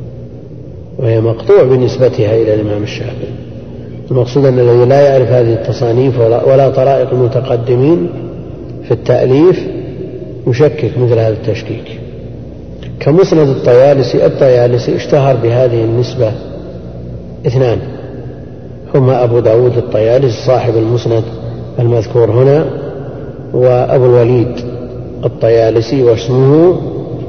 وهي مقطوع بنسبتها إلى الإمام الشافعي. المقصود أن الذي لا يعرف هذه التصانيف ولا طرائق المتقدمين في التأليف يشكك مثل هذا التشكيك. كمسند الطيالسي اشتهر بهذه النسبة اثنان، هما أبو داود الطيالسي صاحب المسند المذكور هنا، وأبو الوليد الطيالسي، واسمه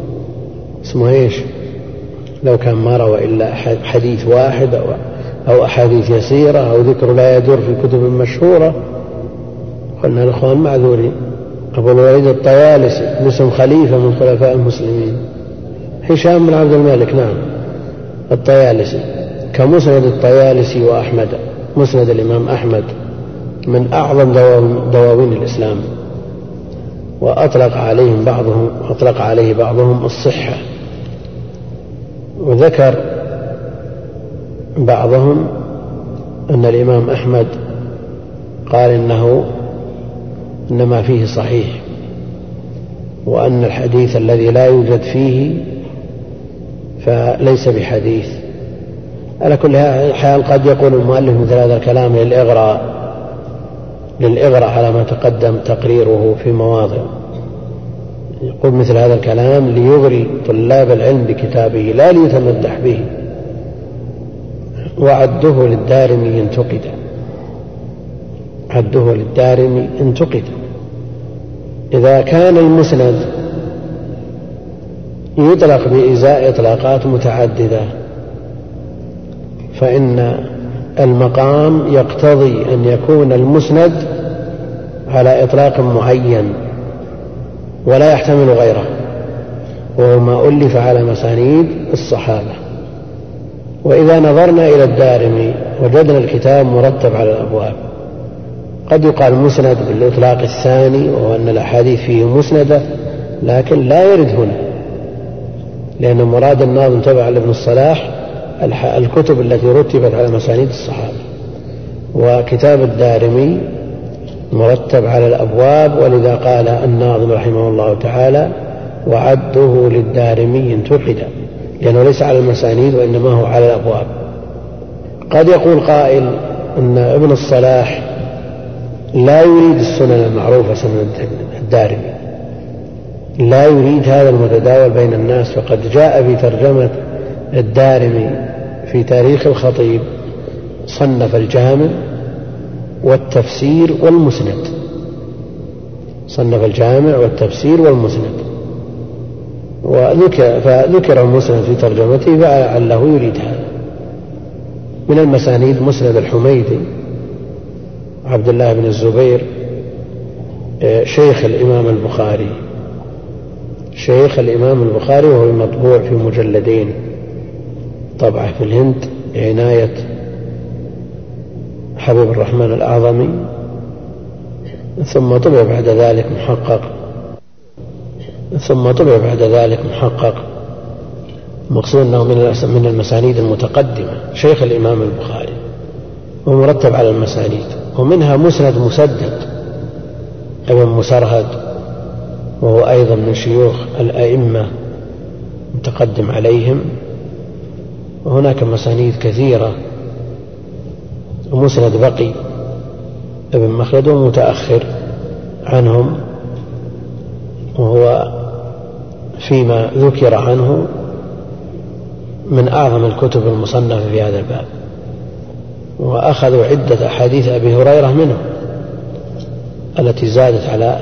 ايش لو كان ما روى إلا حديث واحد أو أحاديث يسيرة أو ذكر لا يدور في الكتب المشهورة قلنا الأخوان معذورين. أبو الوليد الطيالسي اسم خليفة من خلفاء المسلمين، هشام بن عبد الملك نعم الطيالسي. كمسند الطيالسي وأحمد، مسند الإمام أحمد من أعظم دواوين الإسلام، وأطلق عليه بعضهم الصحة، وذكر بعضهم أن الإمام أحمد قال إنما فيه صحيح، وأن الحديث الذي لا يوجد فيه فليس بحديث. على كل حال قد يقول المؤلف مثل هذا الكلام للإغراء على ما تقدم تقريره في مواضع، يقول مثل هذا الكلام ليغري طلاب العلم بكتابه لا ليتمدح به. وعده للدارمي انتقد. إذا كان المسند يطلق بإزاء إطلاقات متعددة فإن المقام يقتضي أن يكون المسند على إطلاق معين ولا يحتمل غيره، وهو ما ألف على مسانيد الصحابة. وإذا نظرنا إلى الدارمي وجدنا الكتاب مرتب على الأبواب. قد يقال مسند بالإطلاق الثاني، وهو أن الأحاديث فيه مسندة، لكن لا يرد هنا، لأن مراد الناظم تبع لابن الصلاح الكتب التي رتبت على مسانيد الصحابة، وكتاب الدارمي مرتب على الأبواب. ولذا قال الناظم رحمه الله تعالى وعده للدارمي انتقد، لأنه ليس على المسانيد وإنما هو على الأبواب. قد يقول قائل أن ابن الصلاح لا يريد السنن المعروفة سنن الدارمي، لا يريد هذا المتداول بين الناس، فقد جاء في ترجمة الدارمي في تاريخ الخطيب صنف الجامع والتفسير والمسند، صنف الجامع والتفسير والمسند، فذكر المسند في ترجمته فلعله يريد هذا. من المسانيد مسند الحميدي عبد الله بن الزبير شيخ الإمام البخاري، وهو مطبوع في مجلدين، طبعه في الهند عناية حبيب الرحمن الأعظمي، ثم طبع بعد ذلك محقق. مقصود أنه من المسانيد المتقدمة، شيخ الإمام البخاري، ومرتب على المسانيد. ومنها مسند مسدد ابن مسرهد، وهو أيضا من شيوخ الأئمة متقدم عليهم، وهناك مسانيد كثيرة، ومسند بقي ابن مخلد متأخر عنهم، وهو فيما ذكر عنه من أعظم الكتب المصنفة في هذا الباب، وأخذوا عدة أحاديث أبي هريرة منه التي زادت على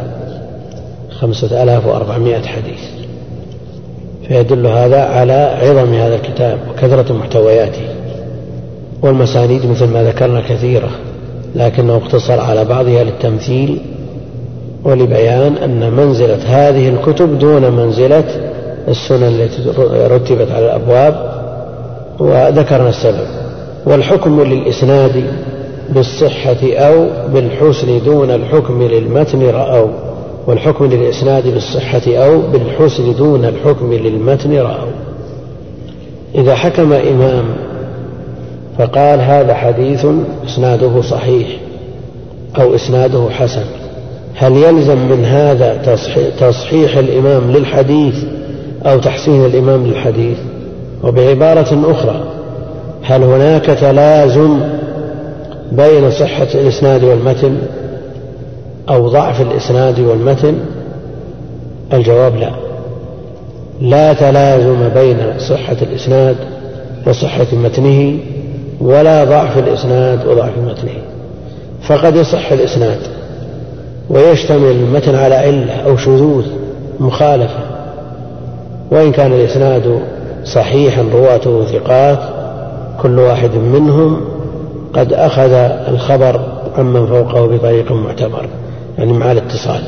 5400 حديث، فيدل هذا على عظم هذا الكتاب وكثرة محتوياته. والمسانيد مثل ما ذكرنا كثيرة، لكنه اقتصر على بعضها للتمثيل ولبيان أن منزلة هذه الكتب دون منزلة السنن التي رتبت على الأبواب، وذكرنا السبب. والحكم للإسناد بالصحة أو بالحسن دون الحكم للمتن رأوا، والحكم للإسناد بالصحة أو بالحسن دون الحكم للمتن رأوا. إذا حكم إمام فقال هذا حديث إسناده صحيح أو إسناده حسن، هل يلزم من هذا تصحيح الإمام للحديث أو تحسين الإمام للحديث؟ وبعبارة أخرى، هل هناك تلازم بين صحة الإسناد والمتن أو ضعف الإسناد والمتن؟ الجواب لا، لا تلازم بين صحة الإسناد وصحة متنه، ولا ضعف الإسناد وضعف متنه. فقد يصح الإسناد ويشتمل المتن على علة أو شذوذ مخالفة، وإن كان الإسناد صحيحا رواته ثقات كل واحد منهم قد أخذ الخبر عمن فوقه بطريق معتبر، يعني مع الاتصال.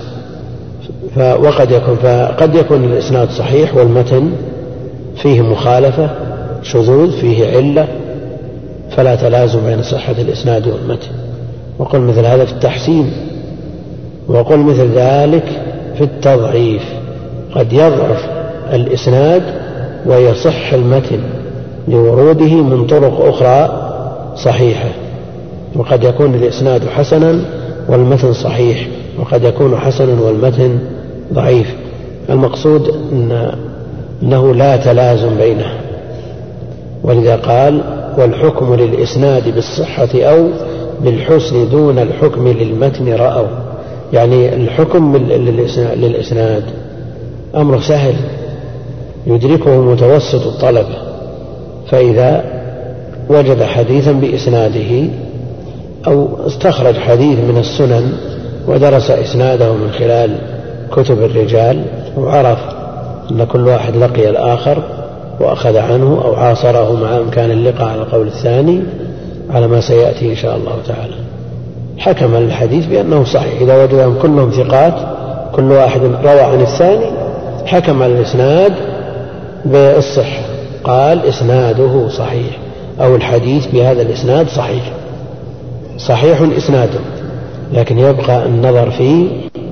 فقد يكون الإسناد صحيح والمتن فيه مخالفة شذوذ فيه علة، فلا تلازم بين صحة الإسناد والمتن. وقل مثل هذا في التحسين، وقل مثل ذلك في التضعيف، قد يضعف الإسناد ويصح المتن لوروده من طرق أخرى صحيحة، وقد يكون الإسناد حسنا والمتن صحيح، وقد يكون حسنا والمتن ضعيف. المقصود أنه لا تلازم بينها، ولذا قال والحكم للإسناد بالصحة أو بالحسن دون الحكم للمتن رأوا. يعني الحكم للإسناد أمر سهل يدركه متوسط الطلبة، فإذا وجد حديثا بإسناده أو استخرج حديث من السنن ودرس إسناده من خلال كتب الرجال وعرف أن كل واحد لقي الآخر وأخذ عنه أو عاصره مع إمكان اللقاء على القول الثاني على ما سيأتي إن شاء الله تعالى، حكم الحديث بأنه صحيح. إذا وجدهم كلهم ثقات كل واحد روى عن الثاني حكم على الإسناد بالصحة، قال إسناده صحيح أو الحديث بهذا الإسناد صحيح، صحيح إسناده، لكن يبقى النظر في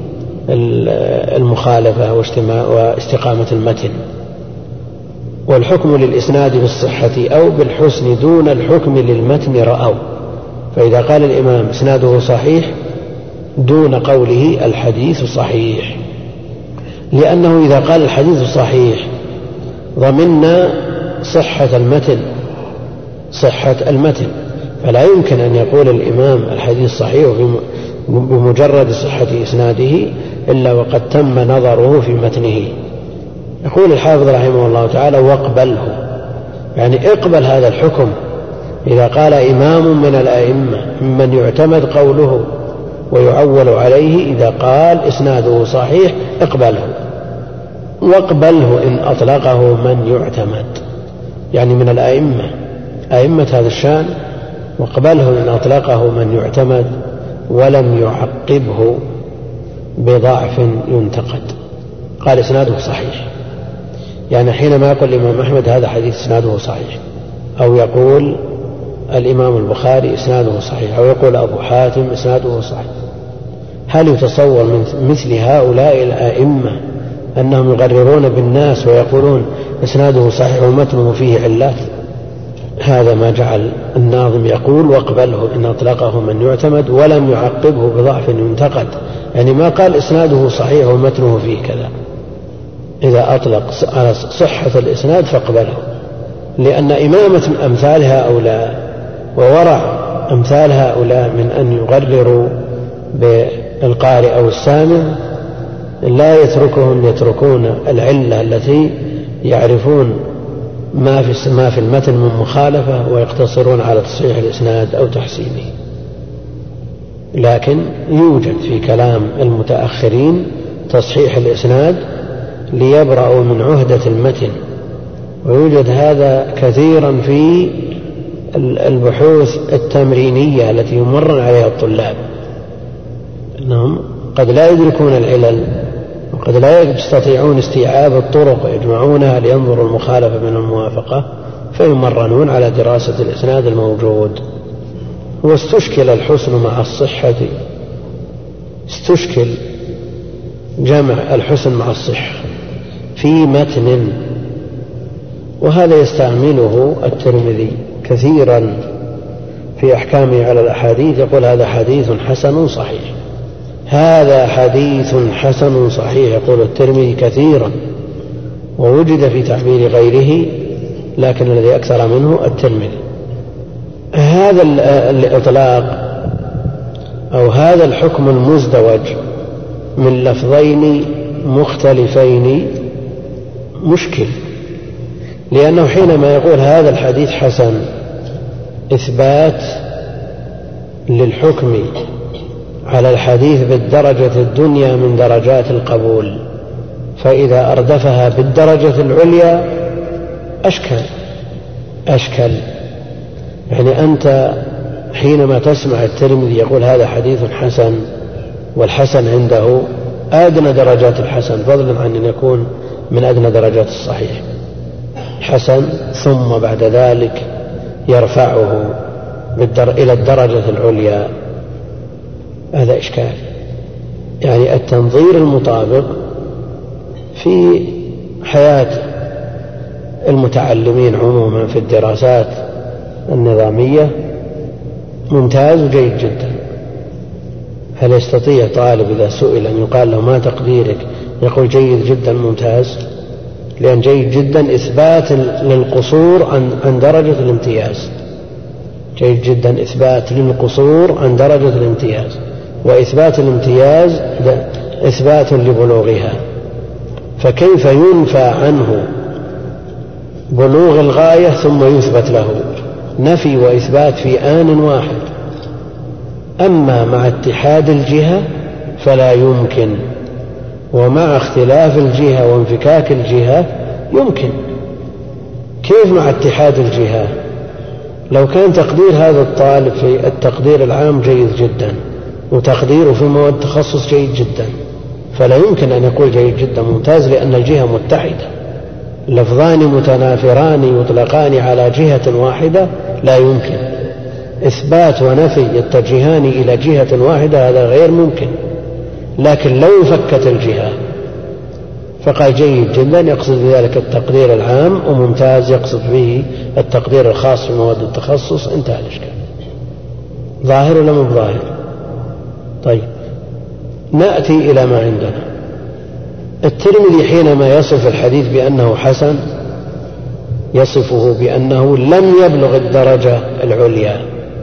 المخالفة واستقامة المتن. والحكم للإسناد بالصحة أو بالحسن دون الحكم للمتن رأوا. فإذا قال الإمام إسناده صحيح دون قوله الحديث صحيح، لأنه إذا قال الحديث صحيح ضمننا صحة المتن، فلا يمكن أن يقول الإمام الحديث صحيح بمجرد صحة إسناده إلا وقد تم نظره في متنه. يقول الحافظ رحمه الله تعالى واقبله، يعني اقبل هذا الحكم. إذا قال إمام من الأئمة ممن يعتمد قوله ويعول عليه، إذا قال إسناده صحيح اقبله، واقبله إن أطلقه من يعتمد، يعني من الأئمة أئمة هذا الشأن، واقبله إن أطلقه من يعتمد ولم يعقبه بضعف ينتقد. قال إسناده صحيح، يعني حينما يقول الإمام أحمد هذا حديث إسناده صحيح، أو يقول الإمام البخاري إسناده صحيح، أو يقول أبو حاتم إسناده صحيح، هل يتصور من مثل هؤلاء الأئمة أنهم يغررون بالناس ويقولون إسناده صحيح ومتنه فيه علات؟ هذا ما جعل الناظم يقول واقبله إن أطلقه من يعتمد ولم يعقبه بضعف ينتقد، يعني ما قال إسناده صحيح ومتنه فيه كذا، إذا أطلق على صحة الإسناد فاقبله، لأن إمامة أمثال هؤلاء وورع أمثال هؤلاء من أن يغرروا بالقارئ أو السامع لا يتركون العلة التي يعرفون ما في المتن من مخالفة ويقتصرون على تصحيح الإسناد أو تحسينه. لكن يوجد في كلام المتأخرين تصحيح الإسناد ليبرأوا من عهدة المتن، ويوجد هذا كثيرا في البحوث التمرينية التي يمرن عليها الطلاب، أنهم قد لا يدركون العلل وقد لا يستطيعون استيعاب الطرق يجمعونها لينظروا المخالفة من الموافقة، فيمرنون على دراسة الإسناد الموجود. واستشكل الحسن مع الصحة، استشكل جمع الحسن مع الصحة في متن، وهذا يستعمله الترمذي كثيرا في أحكامه على الأحاديث، يقول هذا حديث حسن صحيح، هذا حديث حسن صحيح، يقول الترمذي كثيرا، ووجد في تعبير غيره لكن الذي أكثر منه الترمذي. هذا الإطلاق أو هذا الحكم المزدوج من لفظين مختلفين مشكل، لأنه حينما يقول هذا الحديث حسن إثبات للحكم على الحديث بالدرجة الدنيا من درجات القبول، فإذا أردفها بالدرجة العليا أشكل. يعني أنت حينما تسمع الترمذي يقول هذا حديث حسن، والحسن عنده أدنى درجات الحسن فضلا عن أن يكون من أدنى درجات الصحيح حسن، ثم بعد ذلك يرفعه إلى الدرجة العليا، هذا إشكال. يعني التنظير المطابق في حياة المتعلمين عموما في الدراسات النظامية ممتاز وجيد جدا. هل يستطيع طالب إذا سئل أن يقال له ما تقديرك يقول جيد جدا ممتاز؟ لأن جيد جدا إثبات للقصور عن درجة الامتياز، جيد جدا إثبات للقصور عن درجة الامتياز، وإثبات الامتياز إثبات لبلوغها، فكيف ينفى عنه بلوغ الغاية ثم يثبت له؟ نفي وإثبات في آن واحد. أما مع اتحاد الجهة فلا يمكن، ومع اختلاف الجهة وانفكاك الجهة يمكن. كيف مع اتحاد الجهة؟ لو كان تقدير هذا الطالب في التقدير العام جيد جدا وتقديره في مواد تخصص جيد جدا، فلا يمكن أن يقول جيد جدا ممتاز، لأن الجهة متحدة، لفظان متنافران يطلقان على جهة واحدة لا يمكن. إثبات ونفي يتجهان إلى جهة واحدة هذا غير ممكن. لكن لو فكت الجهة فقال جيد جدا يقصد بذلك التقدير العام، وممتاز يقصد به التقدير الخاص في مواد التخصص، انتهى الإشكال. ظاهر ولا مو ظاهر؟ طيب نأتي إلى ما عندنا. الترمذي حينما يصف الحديث بأنه حسن يصفه بأنه لم يبلغ الدرجة العليا،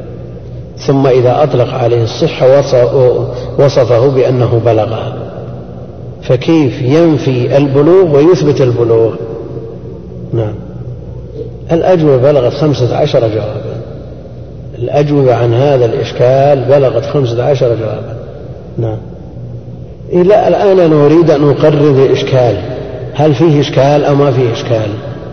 ثم إذا أطلق عليه الصحة وصفه بأنه بلغها، فكيف ينفي البلوغ ويثبت البلوغ؟ نعم، الأجوبة بلغت 15 جوابا، الأجوبة عن هذا الإشكال بلغت 15 جوابا. نعم. إلى الآن أنا أريد أن أقرر الإشكال، هل فيه إشكال أو ما فيه إشكال؟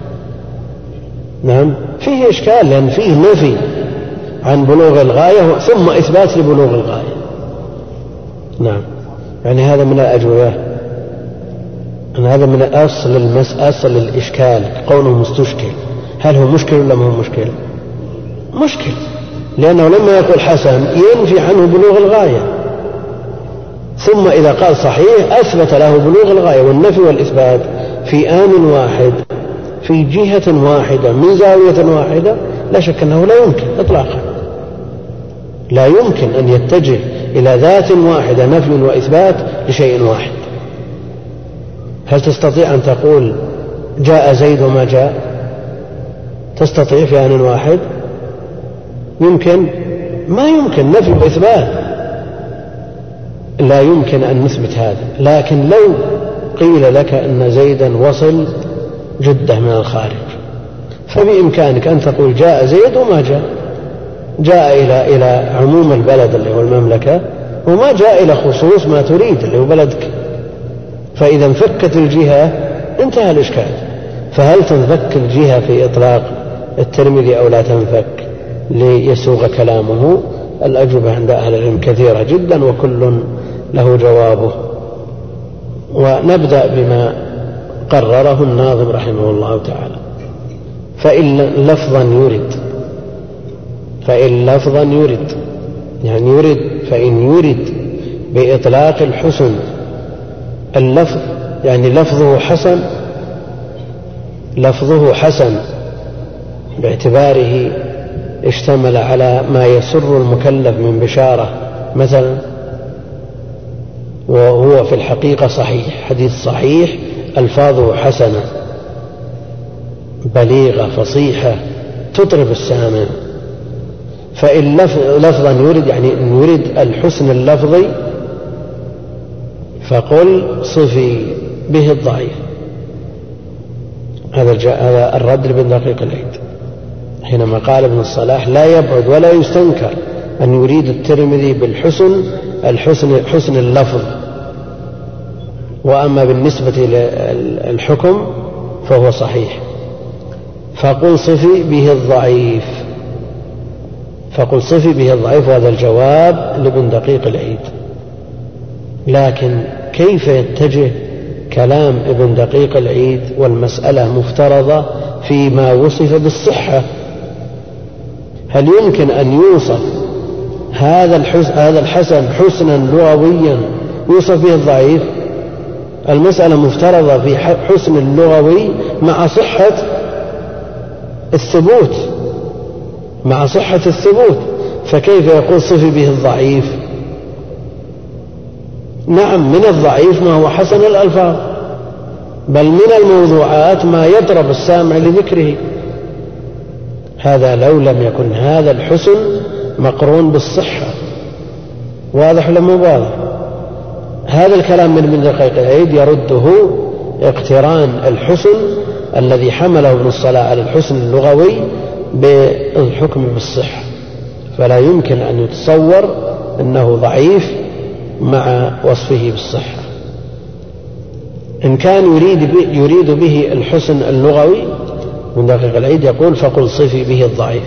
نعم فيه إشكال، لأن فيه نفي عن بلوغ الغاية ثم إثبات لبلوغ الغاية. نعم، يعني هذا من الأجوبة، هذا من أصل الإشكال. قوله مستشكل، هل هو مشكل ولا ما هو مشكل؟ مشكل، لأنه لما يقول حسن ينفي عنه بلوغ الغاية، ثم إذا قال صحيح أثبت له بلوغ الغاية. والنفي والإثبات في آن واحد في جهة واحدة من زاوية واحدة لا شك أنه لا يمكن إطلاقا، لا يمكن أن يتجه إلى ذات واحدة نفي وإثبات لشيء واحد، هل تستطيع أن تقول جاء زيد وما جاء؟ تستطيع في آن واحد؟ يمكن؟ ما يمكن، نفي وإثبات، لا يمكن أن نثبت هذا. لكن لو قيل لك أن زيدا وصل جدة من الخارج، فبإمكانك أن تقول جاء زيد وما جاء، جاء إلى عموم البلد اللي هو المملكة، وما جاء إلى خصوص ما تريد اللي هو بلدك. فإذا انفكت الجهة انتهى الإشكال. فهل تنفك الجهة في إطلاق الترمذي أو لا تنفك ليسوغ كلامه؟ الأجوبة عند أهل العلم كثيرة جدا وكل له جوابه. ونبدأ بما قرره الناظم رحمه الله تعالى. فإن لفظا يرد يعني يرد، فإن يرد بإطلاق الحسن اللفظ يعني لفظه حسن باعتباره اشتمل على ما يسر المكلف من بشارة مثلا، وهو في الحقيقة صحيح، حديث صحيح ألفاظه حسنة بليغة فصيحة تطرب السامع. فإن لفظا يرد يعني إن يرد الحسن اللفظي فقل صفي به الضعيف. هذا الرد لابن دقيق العيد حينما قال ابن الصلاح لا يبعد ولا يستنكر أن يريد الترمذي بالحسن حسن اللفظ، وأما بالنسبة للحكم فهو صحيح. فقل صفي به الضعيف، وهذا الجواب لابن دقيق العيد. لكن كيف يتجه كلام ابن دقيق العيد والمسألة مفترضة فيما وصف بالصحة؟ هل يمكن أن يوصف هذا الحسن حسنا لغويا يوصف به الضعيف؟ المسألة مفترضة في حسن اللغوي مع صحة الثبوت، فكيف يقول صفي به الضعيف؟ نعم، من الضعيف ما هو حسن الألفاظ، بل من الموضوعات ما يضرب السامع لذكره. هذا لو لم يكن هذا الحسن مقرون بالصحة. واضح ولا مو واضح؟ هذا الكلام من ابن دقيق العيد يرده اقتران الحسن الذي حمله ابن الصلاح على الحسن اللغوي بالحكم بالصحة، فلا يمكن أن يتصور أنه ضعيف مع وصفه بالصحة. إن كان يريد به الحسن اللغوي من دقيق العيد يقول فقل صفي به الضعيف.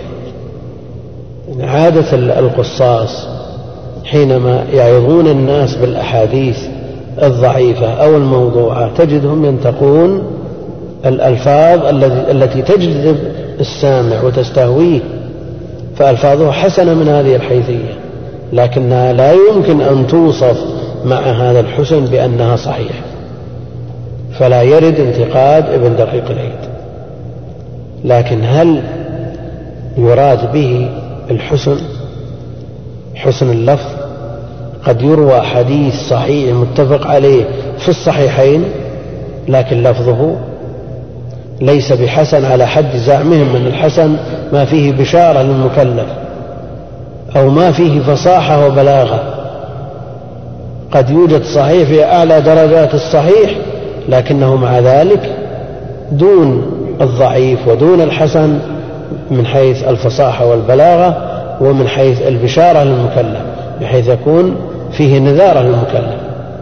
عادة القصاص حينما يعظون الناس بالأحاديث الضعيفة أو الموضوعة تجدهم ينتقون الألفاظ التي تجذب السامع وتستهويه، فألفاظه حسنة من هذه الحيثية، لكنها لا يمكن أن توصف مع هذا الحسن بأنها صحيحة، فلا يرد انتقاد ابن دقيق العيد. لكن هل يراد به الحسن حسن اللفظ؟ قد يروى حديث صحيح متفق عليه في الصحيحين لكن لفظه ليس بحسن على حد زعمهم من الحسن ما فيه بشارة للمكلف أو ما فيه فصاحة وبلاغة. قد يوجد صحيح في أعلى درجات الصحيح لكنه مع ذلك دون الضعيف ودون الحسن من حيث الفصاحة والبلاغة ومن حيث البشارة للمكلف، بحيث يكون فيه نذارة للمكلف.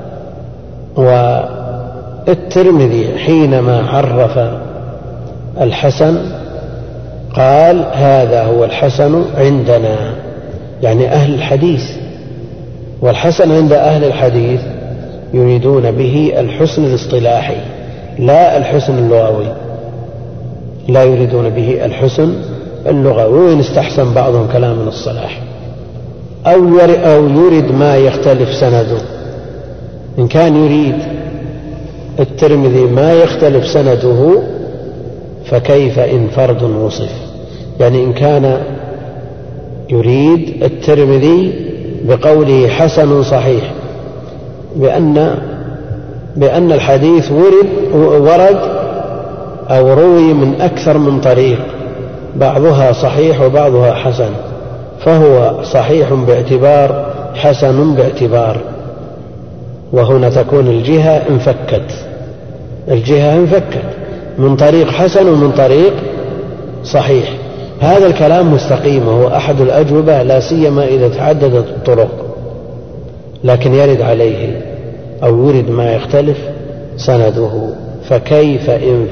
والترمذي حينما عرف الحسن قال هذا هو الحسن عندنا، يعني أهل الحديث. والحسن عند أهل الحديث يريدون به الحسن الاصطلاحي لا الحسن اللغوي، لا يريدون به الحسن اللغوي، وإن استحسن بعضهم كلام من الصلاح أو يريد ما يختلف سنده. إن كان يريد الترمذي ما يختلف سنده فكيف إن فرد وصف؟ يعني إن كان يريد الترمذي بقوله حسن صحيح بأن بأن الحديث ورد أو روي من أكثر من طريق، بعضها صحيح وبعضها حسن، فهو صحيح باعتبار حسن باعتبار. وهنا تكون الجهة انفكت من طريق حسن ومن طريق صحيح. هذا الكلام مستقيم وهو أحد الأجوبة، لا سيما إذا تعددت الطرق، لكن يرد عليه أو يرد ما يختلف سنده. فكيف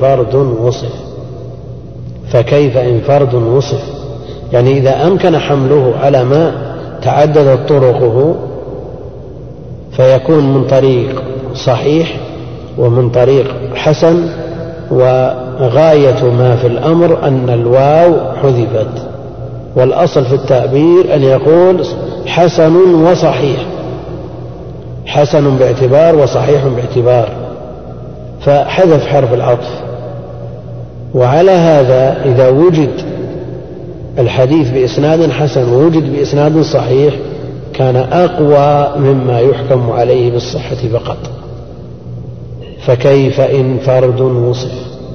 إن فرد وصف، يعني إذا أمكن حمله على ما تعددت طرقه فيكون من طريق صحيح ومن طريق حسن، وغاية ما في الأمر أن الواو حذفت، والأصل في التعبير أن يقول حسن وصحيح، حسن باعتبار وصحيح باعتبار، فحذف حرف العطف. وعلى هذا إذا وجد الحديث بإسناد حسن ووجد بإسناد صحيح كان أقوى مما يحكم عليه بالصحة فقط. فكيف إن فرد وصف،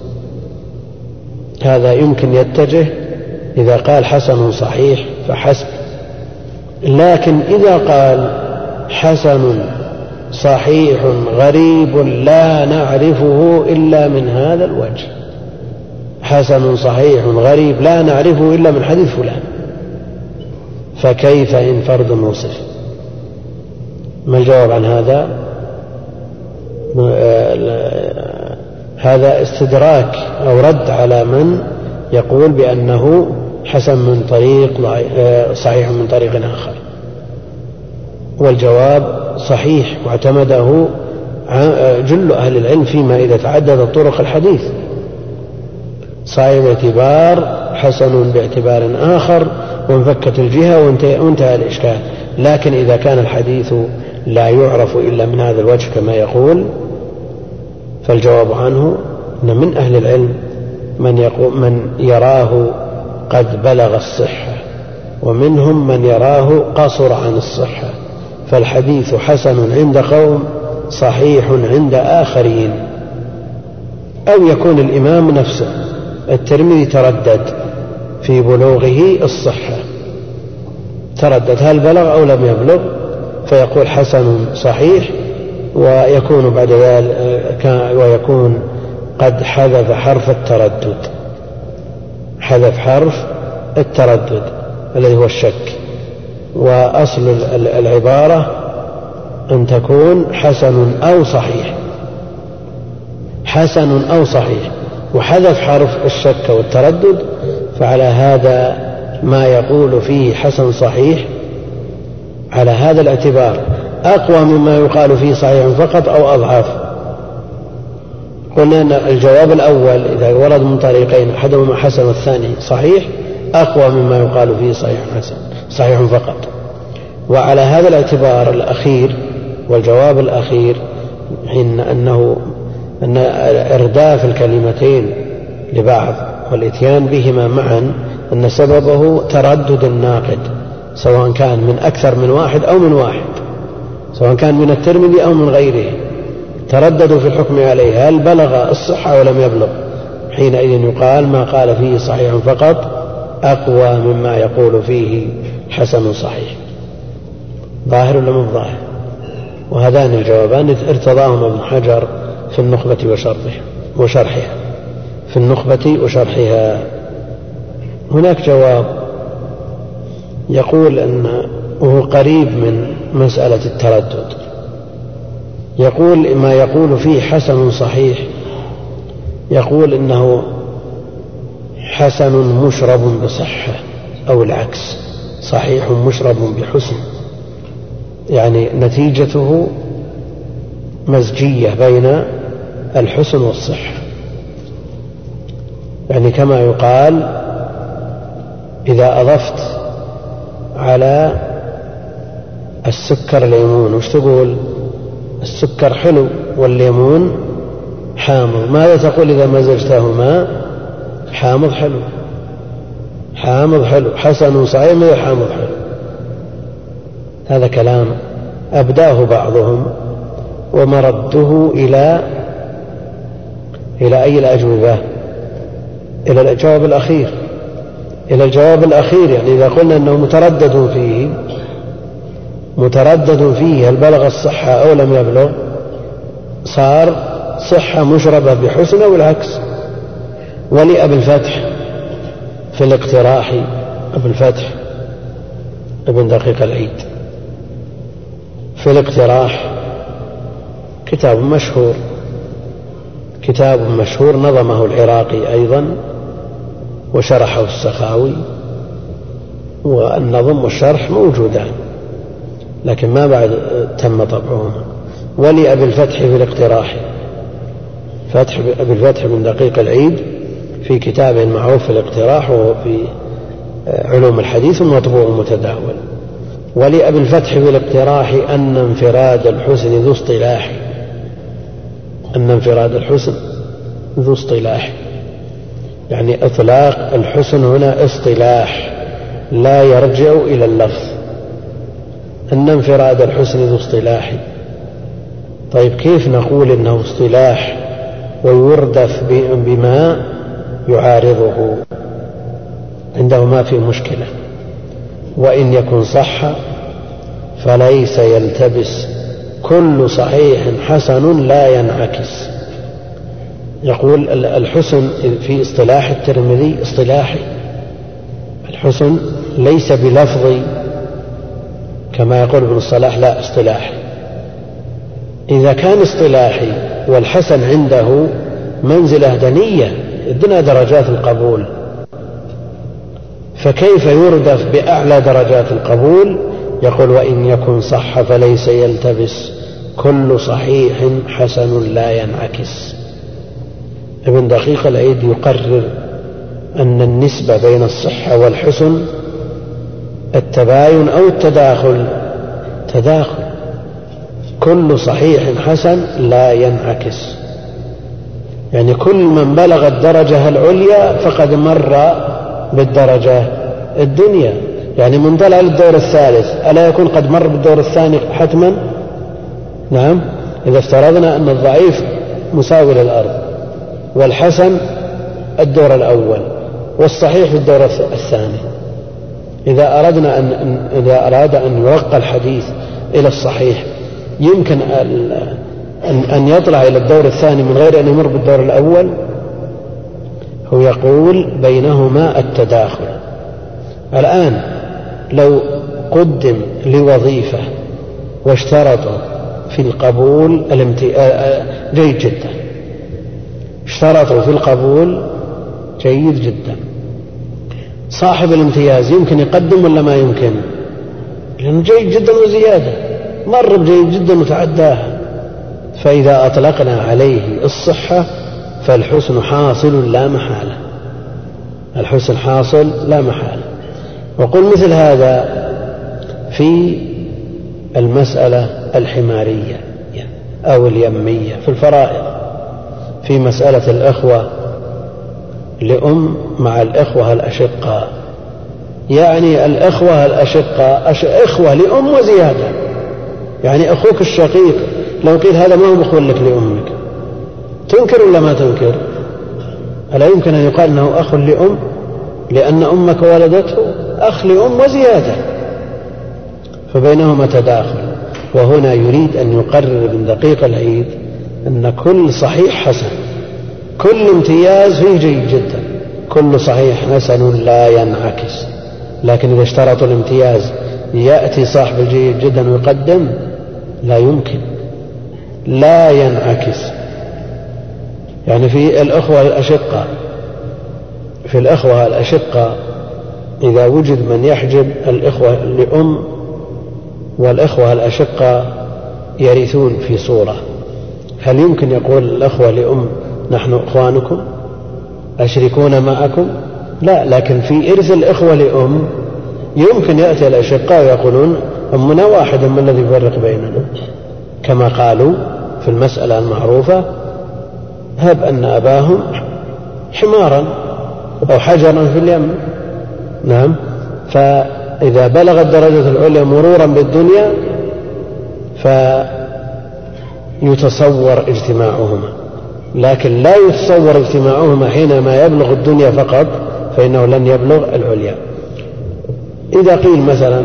هذا يمكن يتجه إذا قال حسن صحيح فحسب، لكن إذا قال حسن صحيح غريب لا نعرفه إلا من هذا الوجه، حسن صحيح غريب لا نعرفه إلا من حديث فلان، فكيف إن فرد وصف؟ ما الجواب عن هذا؟ هذا استدراك أو رد على من يقول بأنه حسن من طريق صحيح من طريق آخر. والجواب صحيح واعتمده جل أهل العلم فيما إذا تعددت طرق الحديث، صحيح باعتبار حسن باعتبار آخر، وانفكت الجهة وانتهى الإشكال. لكن إذا كان الحديث لا يعرف إلا من هذا الوجه كما يقول، فالجواب عنه أن من أهل العلم من يراه قد بلغ الصحة، ومنهم من يراه قصر عن الصحة، فالحديث حسن عند قوم صحيح عند آخرين. أو يكون الإمام نفسه الترمذي تردد في بلوغه الصحة، تردد هل بلغ أو لم يبلغ، فيقول حسن صحيح، ويكون بعد ذلك ويكون قد حذف حرف التردد، حذف حرف التردد الذي هو الشك. وأصل العبارة أن تكون حسن أو صحيح، حسن أو صحيح، وحذف حرف الشك والتردد، فعلى هذا ما يقول فيه حسن صحيح على هذا الاعتبار أقوى مما يقال فيه صحيح فقط أو أضعف. قلنا أن الجواب الأول إذا ورد من طريقين أحدهما حسن والثاني صحيح أقوى مما يقال فيه صحيح فقط. وعلى هذا الاعتبار الأخير والجواب الأخير أن إرداف الكلمتين لبعض والإتيان بهما معا أن سببه تردد الناقد، سواء كان من أكثر من واحد أو من واحد، سواء كان من الترمذي أو من غيره، ترددوا في الحكم عليه هل بلغ الصحة ولم يبلغ، حينئذ يقال ما قال فيه صحيح فقط أقوى مما يقول فيه حسن صحيح. ظاهر ولا مو ظاهر؟ وهذان الجوابان ارتضاهما ابن حجر في النخبة وشرحها في النخبة وشرحها. هناك جواب يقول أنه قريب من مسألة التردد، يقول ما يقول فيه حسن صحيح، يقول إنه حسن مشرب بصحة، أو العكس صحيح مشرب بحسن، يعني نتيجته مزجية بين الحسن والصحة. يعني كما يقال إذا أضفت على السكر ليمون، وش تقول؟ السكر حلو والليمون حامض، ماذا تقول إذا مزجتهما؟ حامض حلو، حامض حلو، حسن صحيح من حامض حلو. هذا كلام أبداه بعضهم ومرده إلى أي الأجوبة؟ إلى الجواب الأخير، إلى الجواب الأخير. يعني إذا قلنا أنه متردد فيه هل بلغ الصحة أو لم يبلغ، صار صحة مشربة بحسن أو العكس. ولأبي الفتح في الاقتراح، أبي الفتح ابن دقيق العيد في الاقتراح كتاب مشهور نظمه العراقي أيضا وشرحه السخاوي، والنظم والشرح موجودان لكن ما بعد تم طبعهما. ولأبي الفتح في الاقتراح، أبي الفتح بن دقيق العيد في كتابه المعروف في الاقتراح وهو في علوم الحديث مطبوع متداول. ولأبي الفتح في الاقتراح أن انفراد الحسن ذو اصطلاح، يعني إطلاق الحسن هنا اصطلاح لا يرجع إلى اللفظ، أن انفراد الحسن ذو اصطلاح. طيب كيف نقول إنه اصطلاح ويردف بما يعارضه؟ عنده ما في مشكلة. وإن يكن صح فليس يلتبس كل صحيح حسن لا ينعكس. يقول الحسن في اصطلاح الترمذي اصطلاحي، الحسن ليس بلفظي كما يقول ابن الصلاح، لا اصطلاحي. إذا كان اصطلاحي والحسن عنده منزلة دنية ادنا درجات القبول، فكيف يردف بأعلى درجات القبول؟ يقول وإن يكن صح فليس يلتبس كل صحيح حسن لا ينعكس. ابن دقيق العيد يقرر أن النسبة بين الصحة والحسن التباين أو التداخل، كل صحيح حسن لا ينعكس، يعني كل من بلغ الدرجة العليا فقد مر بالدرجة الدنيا. يعني من طلع للدور الثالث ألا يكون قد مر بالدور الثاني حتما؟ نعم، إذا افترضنا أن الضعيف مساوي للأرض والحسن الدور الأول والصحيح في الدور الثاني، إذا أراد أن يرقى الحديث إلى الصحيح يمكن أن يطلع إلى الدور الثاني من غير أن يمر بالدور الأول. هو يقول بينهما التداخل. الآن لو قدم لوظيفة واشترطوا في القبول جيد جدا، اشترطوا في القبول جيد جدا، صاحب الامتياز يمكن يقدم ولا ما يمكن؟ لأنه جيد جدا وزيادة، مر بجيد جدا وتعداها. فإذا أطلقنا عليه الصحة فالحسن حاصل لا محالة، الحسن حاصل لا محالة. وقل مثل هذا في المسألة الحمارية أو اليمية في الفرائض، في مسألة الأخوة لأم مع الأخوة الأشقاء، يعني الأخوة الأشقاء إخوة لأم وزيادة، يعني أخوك الشقيق لو قيل هذا ما هو أخو لك لأمك تنكر ولا ما تنكر؟ ألا يمكن أن يقال أنه أخ لأم لأن أمك ولدته؟ أخ لأم وزيادة، فبينهما تداخل. وهنا يريد أن يقرر ابن دقيق العيد أن كل صحيح حسن، كل امتياز فيه جيد جدا، كل صحيح حسن لا ينعكس. لكن إذا اشترطوا الامتياز يأتي صاحب الجيد جدا ويقدم، لا يمكن، لا ينعكس. يعني في الأخوة الأشقة إذا وجد من يحجب الإخوة لأم والإخوة الأشقة يرثون في صورة، هل يمكن يقول الأخوة لأم نحن إخوانكم أشركون معكم؟ لا. لكن في إرث الإخوة لأم يمكن يأتي الأشقاء ويقولون أمنا واحد، ما الذي يفرق بيننا؟ كما قالوا في المسألة المعروفة هب أن أباهم حمارا أو حجرا في اليم. نعم، فإذا بلغ الدرجة العليا مرورا بالدنيا يتصور اجتماعهما، لكن لا يتصور اجتماعهما حينما يبلغ الدنيا فقط، فإنه لن يبلغ العليا. إذا قيل مثلا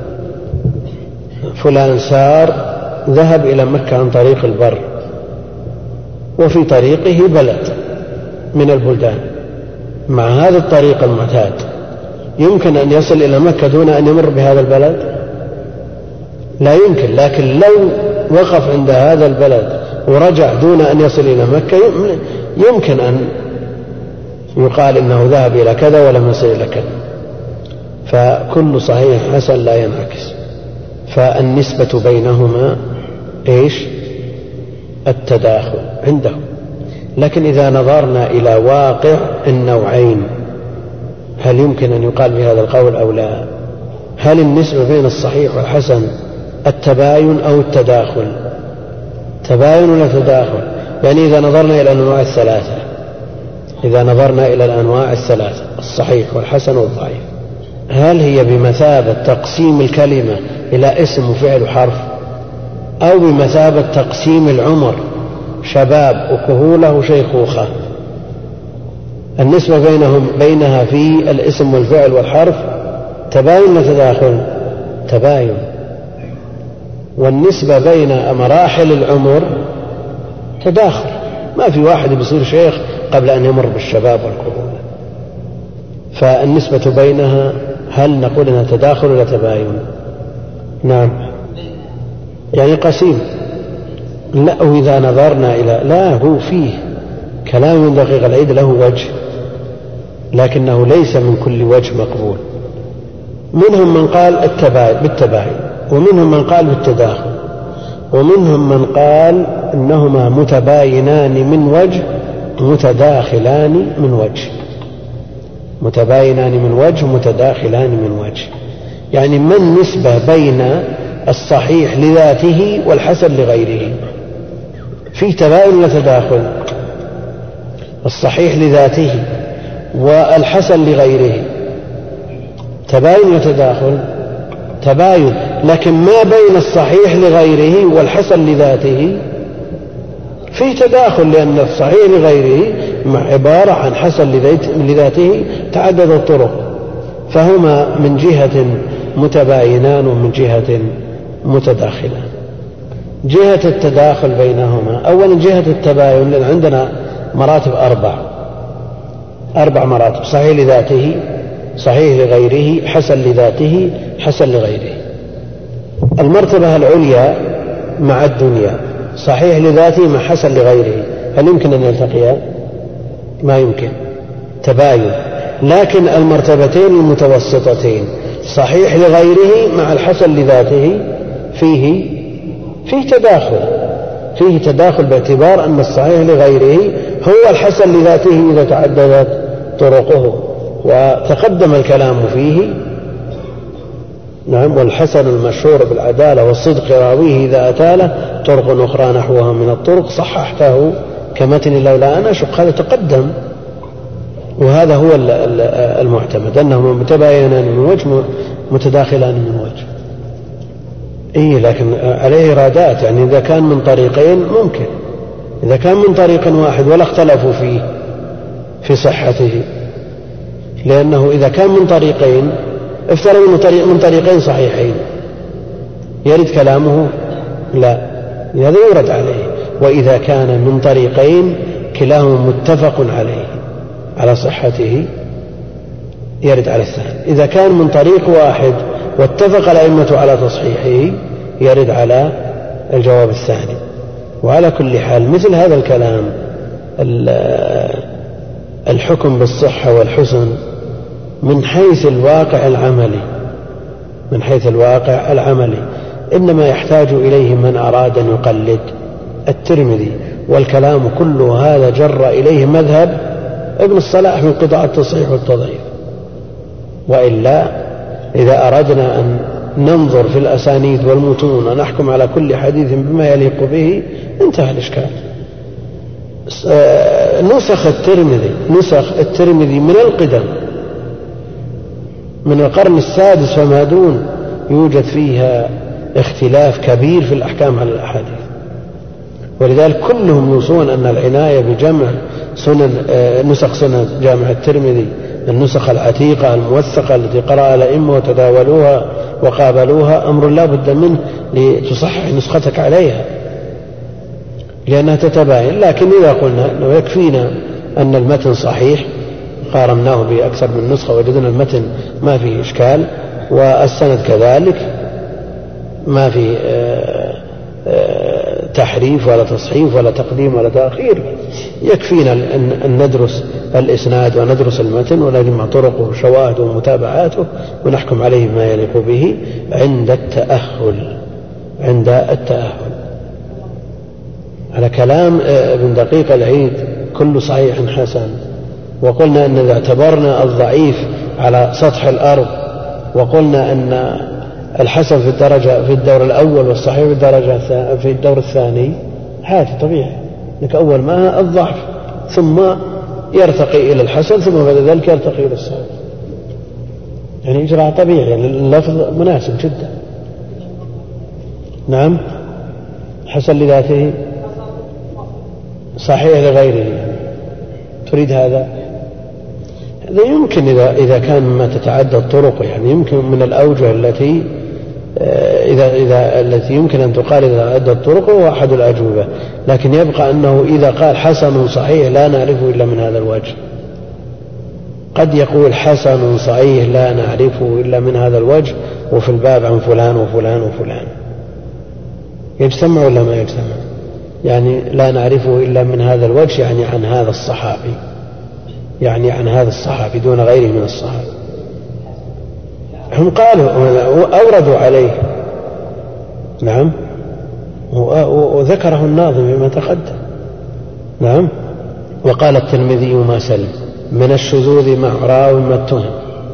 فلان ذهب إلى مكة عن طريق البر، وفي طريقه بلد من البلدان، مع هذا الطريق المعتاد يمكن أن يصل إلى مكة دون أن يمر بهذا البلد؟ لا يمكن. لكن لو وقف عند هذا البلد ورجع دون أن يصل إلى مكة يمكن أن يقال إنه ذهب إلى كذا ولم يصل إلى كذا. فكل صحيح حسن لا ينعكس. فالنسبة بينهما إيش؟ التداخل عنده. لكن إذا نظرنا إلى واقع النوعين هل يمكن أن يقال بهذا القول أو لا؟ هل النسبة بين الصحيح والحسن التباين أو التداخل؟ تباين ولا تداخل؟ يعني إذا نظرنا إلى الأنواع الثلاثة، الصحيح والحسن والضعيف، هل هي بمثابة تقسيم الكلمة إلى اسم وفعل وحرف، أو بمثابة تقسيم العمر شباب وكهولة وشيخوخة؟ النسبة بينها في الاسم والفعل والحرف تباين وتداخل؟ تباين. والنسبة بين مراحل العمر تداخل، ما في واحد بيصير شيخ قبل أن يمر بالشباب والكهولة. فالنسبة بينها هل نقول أنها تداخل ولا تباين؟ نعم، يعني قسيم. لا، وإذا نظرنا لا، هو فيه كلام من دقيق العيد له وجه، لكنه ليس من كل وجه مقبول. منهم من قال بالتباين، ومنهم من قال بالتداخل، ومنهم من قال إنهما متباينان من وجه متداخلان من وجه. متباينان من وجه متداخلان من وجه، يعني ما النسبة بين الصحيح لذاته والحسن لغيره؟ فيه تباين ولا تداخل؟ الصحيح لذاته والحسن لغيره تباين وتداخل؟ تباين. لكن ما بين الصحيح لغيره والحسن لذاته فيه تداخل، لأن الصحيح لغيره عبارة عن حسن لذاته تعدد الطرق، فهما من جهة متباينان ومن جهة متداخلان. جهة التداخل بينهما، أولا جهة التباين، لأن عندنا مراتب أربع مراتب: صحيح لذاته، صحيح لغيره، حسن لذاته، حسن لغيره. المرتبة العليا مع الدنيا صحيح لذاته مع حسن لغيره، هل يمكن أن يلتقيا؟ ما يمكن، تباين. لكن المرتبتين المتوسطتين صحيح لغيره مع الحسن لذاته فيه تداخل باعتبار أن الصحيح لغيره هو الحسن لذاته إذا تعددت طرقه، وتقدم الكلام فيه. نعم، والحسن المشهور بالعدالة والصدق راويه إذا أتاله طرق أخرى نحوها من الطرق صححته كمتن لولا أنا شق، هذا تقدم. وهذا هو المعتمد، أنهما متباينان من وجه متداخلان من وجه. لكن عليه إرادات، يعني إذا كان من طريقين ممكن، إذا كان من طريق واحد ولا اختلفوا فيه في صحته، لأنه إذا كان من طريقين افترض من طريقين صحيحين يرد كلامه؟ لا، هذا يرد عليه. وإذا كان من طريقين كلاهما متفق عليه على صحته يرد على الثاني. إذا كان من طريق واحد واتفق الأئمة على تصحيحه يرد على الجواب الثاني. وعلى كل حال مثل هذا الكلام الحكم بالصحة والحسن من حيث الواقع العملي إنما يحتاج إليه من أراد أن يقلد الترمذي، والكلام كله هذا جر إليه مذهب ابن الصلاح من قطاع التصحيح والتضعيف. وإلا إذا أردنا أن ننظر في الأسانيد والمتون ونحكم على كل حديث بما يليق به انتهى الإشكال. نسخ الترمذي من القدم، من القرن السادس فما دون، يوجد فيها اختلاف كبير في الأحكام على الأحاديث. ولذلك كلهم يوصون أن العناية بجمع نسخ سنن جامع الترمذي، النسخ العتيقة الموثقة التي قرأ الأئمة وتداولوها وقابلوها، أمر لا بد منه لتصحح نسختك عليها لأنها تتباين. لكن إذا قلنا أنه يكفينا أن المتن صحيح قارناه بأكثر من نسخة وجدنا المتن ما فيه إشكال والسند كذلك ما فيه تحريف ولا تصحيف ولا تقديم ولا تأخير، يكفينا أن ندرس الإسناد وندرس المتن ونجمع طرقه وشواهده ومتابعاته ونحكم عليه ما يليق به عند التأهل. على كلام ابن دقيق العيد كل صحيح حسن. وقلنا أن إذا اعتبرنا الضعيف على سطح الأرض وقلنا أن الحسن في الدور الأول والصحيح في الدور الثاني، هذا طبيعي لك أول ما الضعف ثم يرتقي إلى الحسن ثم بعد ذلك يرتقي إلى الصحيح، يعني إجراء طبيعي، يعني اللفظ مناسب جدا. نعم، حسن لذاته صحيح لغيره، يعني تريد هذا يمكن إذا كان ما تتعدى الطرق، يعني يمكن من الأوجه التي التي يمكن أن تقال إذا تعدى الطرق هو أحد الأجوبة، لكن يبقى أنه إذا قال حسن صحيح لا نعرفه إلا من هذا الوجه. قد يقول حسن صحيح لا نعرفه إلا من هذا الوجه وفي الباب عن فلان وفلان وفلان، يجتمع ولا ما يجتمع؟ يعني لا نعرفه إلا من هذا الوجه، يعني عن هذا الصحابي، يعني عن هذا الصحابي دون غيره من الصحابة. هم قالوا أوردوا عليه، نعم، وذكره الناظم فيما تقدم. نعم، وقال الترمذي ما سلم من الشذوذ مع راو ما اتهم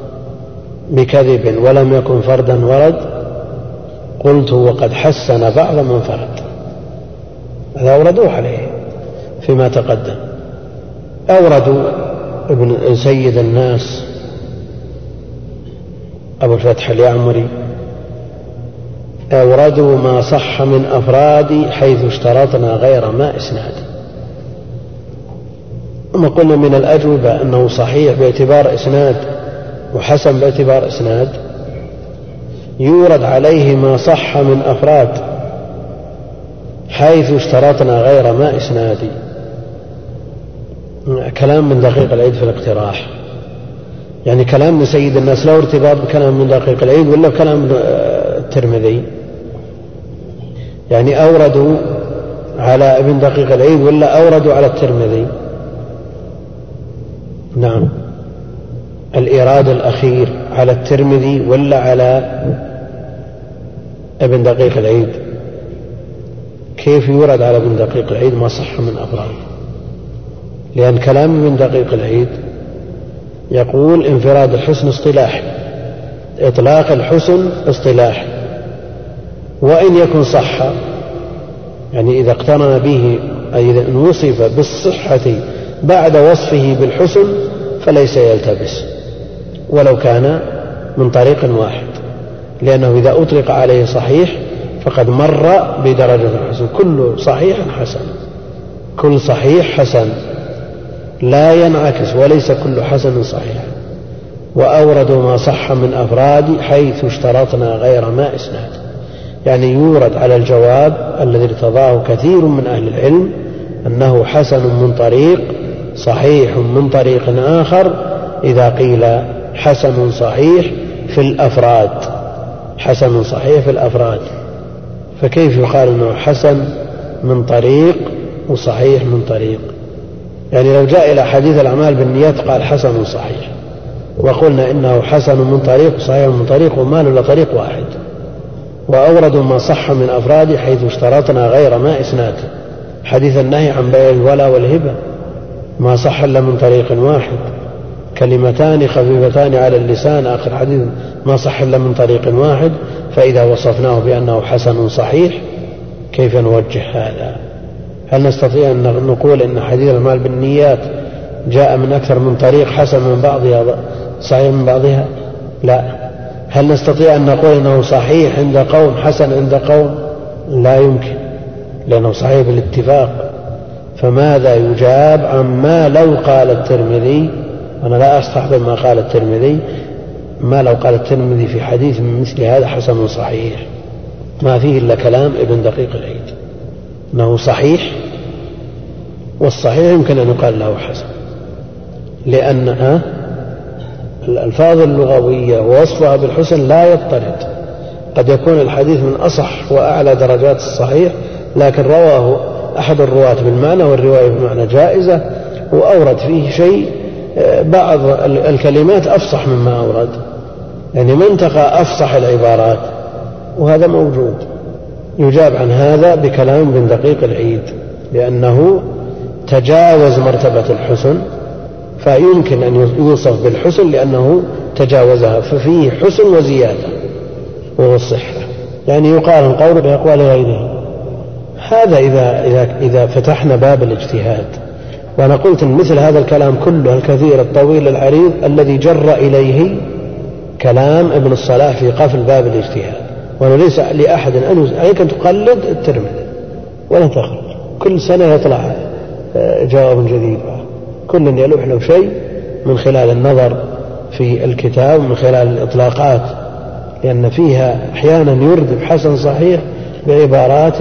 بكذب ولم يكن فردا ورد، قلت وقد حسن بعض من فرد. هذا أوردوه عليه فيما تقدم. أوردوا ابن سيد الناس أبو الفتح اليعمري، أوردوا ما صح من أفراد حيث اشترطنا غير ما إسناد. ثم قلنا من الأجوبة أنه صحيح باعتبار إسناد وحسن باعتبار إسناد، يورد عليه ما صح من أفراد حيث اشترطنا غير ما إسناد. كلام من دقيق العيد في الاقتراح، يعني كلام من سيد الناس له ارتباط بكلام من دقيق العيد ولا بكلام الترمذي؟ يعني أوردوا على ابن دقيق العيد ولا أوردوا على الترمذي؟ نعم، الإيراد الأخير على الترمذي ولا على ابن دقيق العيد؟ كيف يورد على ابن دقيق العيد ما صح من أفراد؟ لأن كلام ابن دقيق العيد يقول انفراد الحسن اصطلاحي، إطلاق الحسن اصطلاحي، وإن يكن صح، يعني إذا اقترن به أي إذا وصف بالصحة بعد وصفه بالحسن فليس يلتبس ولو كان من طريق واحد، لأنه إذا أطلق عليه صحيح فقد مر بدرجة الحسن. كل صحيح حسن، كل صحيح حسن، لا ينعكس، وليس كل حسن صحيح. وأوردوا ما صح من أفراد حيث اشترطنا غير ما إسناد، يعني يورد على الجواب الذي ارتضاه كثير من أهل العلم أنه حسن من طريق صحيح من طريق آخر، إذا قيل حسن صحيح في الأفراد، حسن صحيح في الأفراد، فكيف يقال أنه حسن من طريق وصحيح من طريق؟ يعني لو جاء إلى حديث الأعمال بالنيات قال حسن صحيح، وقلنا إنه حسن من طريق وصحيح من طريق ومال إلى طريق واحد. وأوردوا ما صح من أفراد حيث اشترطنا غير ما إسناد، حديث النهي عن بيع الولاء والهبة ما صح إلا من طريق واحد، كلمتان خفيفتان على اللسان آخر حديث ما صح إلا من طريق واحد، فإذا وصفناه بأنه حسن صحيح كيف نوجه هذا؟ هل نستطيع أن نقول إن حديث المال بالنيات جاء من أكثر من طريق حسن من بعضها صحيح من بعضها؟ لا. هل نستطيع أن نقول إنه صحيح عند قوم حسن عند قوم؟ لا يمكن، لأنه صحيح بالاتفاق. فماذا يجاب عما لو قال الترمذي، أنا لا أستحضر ما قال الترمذي، ما لو قال الترمذي في حديث من مثل هذا حسن صحيح، ما فيه إلا كلام ابن دقيق العيد أنه صحيح، والصحيح يمكن أن يقال له حسن، لأن الألفاظ اللغوية ووصفها بالحسن لا يضطرد. قد يكون الحديث من أصح وأعلى درجات الصحيح، لكن رواه أحد الرواة بالمعنى والرواية بالمعنى جائزة، وأورد فيه شيء بعض الكلمات أفصح مما أورد، يعني منطقة أفصح العبارات، وهذا موجود. يجاب عن هذا بكلام ابن دقيق العيد، لأنه تجاوز مرتبة الحسن، فيمكن أن يوصف بالحسن لأنه تجاوزها، ففيه حسن وزيادة وهو الصحة، يعني يقارن قوله بأقوال غيره. هذا إذا فتحنا باب الاجتهاد. وأنا قلت إن مثل هذا الكلام كله الكثير الطويل العريض الذي جر إليه كلام ابن الصلاح في قفل باب الاجتهاد، وأنا ليس لأحد عليك أن تقلد الترمذي ولا تخرج، كل سنة يطلع جواب جديد، كل يلوح له شيء من خلال النظر في الكتاب ومن خلال الإطلاقات، لأن فيها أحيانا يردف حسن صحيح بعبارات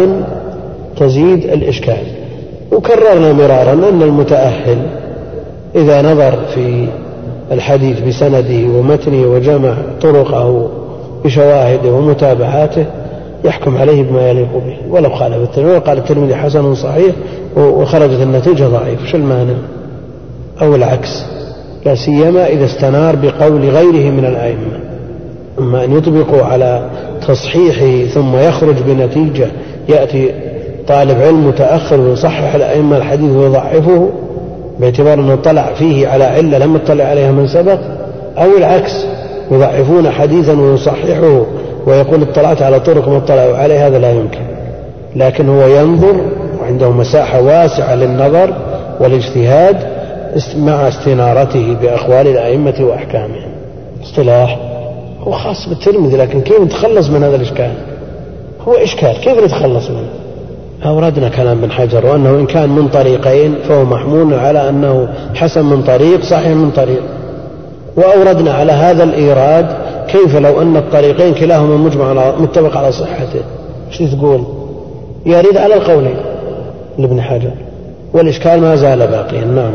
تزيد الإشكال. وكررنا مرارا أن المتأهل إذا نظر في الحديث بسنده ومتنه وجمع طرقه بشواهده ومتابعاته يحكم عليه بما يليق به، ولو خالف الترمذي قال الترمذي حسن صحيح وخرجت النتيجة ضعيف، شو المانع؟ أو العكس، لا سيما إذا استنار بقول غيره من الأئمة. أما أن يطبقوا على تصحيحه ثم يخرج بنتيجة يأتي طالب علم متأخر ويصحح الأئمة الحديث ويضعفه باعتبار أنه طلع فيه على علة لم يطلع عليها من سبق، أو العكس يضعفون حديثا ويصححه ويقول اطلعت على طرق ما اطلعوا عليه، هذا لا يمكن. لكن هو ينظر وعنده مساحة واسعة للنظر والاجتهاد مع استنارته بأقوال الأئمة وأحكامهم. اصطلاح هو خاص بالترمذي، لكن كيف نتخلص من هذا الإشكال؟ هو إشكال كيف نتخلص منه؟ أوردنا كلام ابن حجر وأنه إن كان من طريقين فهو محمول على أنه حسن من طريق صحيح من طريق، وأوردنا على هذا الإيراد كيف لو أن الطريقين كلاهما متفق على صحته، ايش تقول؟ يريد على القولين لابن حجر، والإشكال ما زال باقيا. نعم،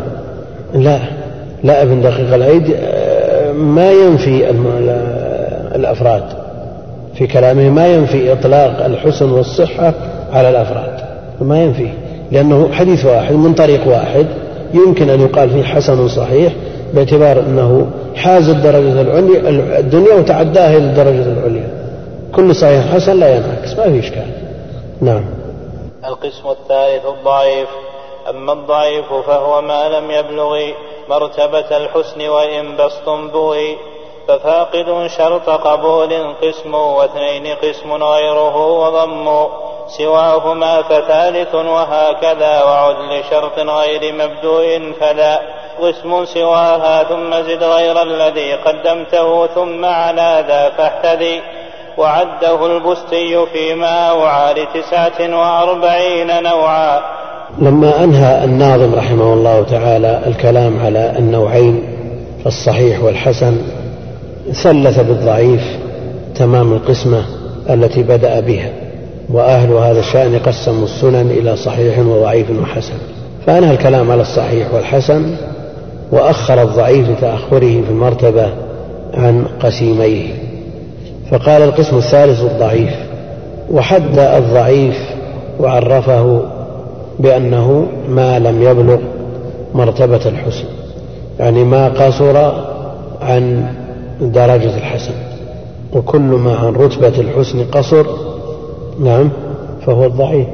لا ابن دقيق العيد ما ينفي الأفراد في كلامه، ما ينفي إطلاق الحسن والصحة على الأفراد، ما ينفي، لأنه حديث واحد من طريق واحد يمكن أن يقال فيه حسن صحيح باعتبار أنه حاز الدرجة الدنيا وتعداه إلى الدرجة العليا. كل صحيح حسن لا ينعكس، ما في إشكال. نعم. القسم الثالث الضعيف. أما الضعيف فهو ما لم يبلغ مرتبة الحسن وإن بسط بوي، ففاقد شرط قبول قسم، واثنين قسم غيره وضم، سواهما فثالث وهكذا، وعد لشرط غير مبدوء فلا قسم سواها، ثم زد غير الذي قدمته ثم على ذا فاحتذي. وعده البستي فيما أوعى ل49 نوعا. لما أنهى الناظم رحمه الله تعالى الكلام على النوعين الصحيح والحسن، ثلث بالضعيف تمام القسمة التي بدأ بها، وأهل هذا الشأن قسموا السنن إلى صحيح وضعيف وحسن، فأنهى الكلام على الصحيح والحسن وأخر الضعيف لتأخره في المرتبة عن قسيميه، فقال القسم الثالث الضعيف، وحد الضعيف وعرفه بأنه ما لم يبلغ مرتبة الحسن، يعني ما قصر عن درجة الحسن، وكل ما عن رتبة الحسن قصر نعم فهو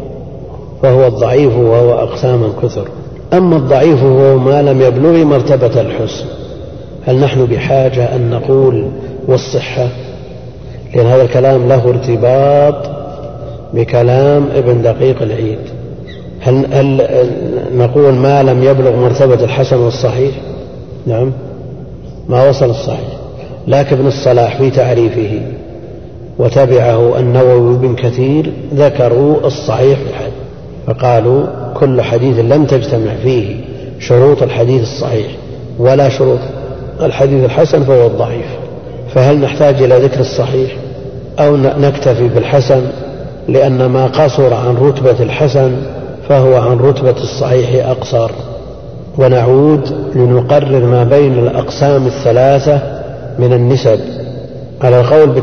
الضعيف وهو أقسام كثر. أما الضعيف هو ما لم يبلغ مرتبة الحسن. هل نحن بحاجة أن نقول والصحة؟ لأن هذا الكلام له ارتباط بكلام ابن دقيق العيد. هل نقول ما لم يبلغ مرتبة الحسن والصحيح؟ نعم، ما وصل الصحيح. لكن ابن الصلاح في تعريفه وتبعه النووي بن كثير ذكروا الصحيح فقالوا كل حديث لم تجتمع فيه شروط الحديث الصحيح ولا شروط الحديث الحسن فهو الضعيف. فهل نحتاج إلى ذكر الصحيح أو نكتفي بالحسن، لأن ما قصر عن رتبة الحسن فهو عن رتبة الصحيح أقصر؟ ونعود لنقرر ما بين الأقسام الثلاثة من النسب. على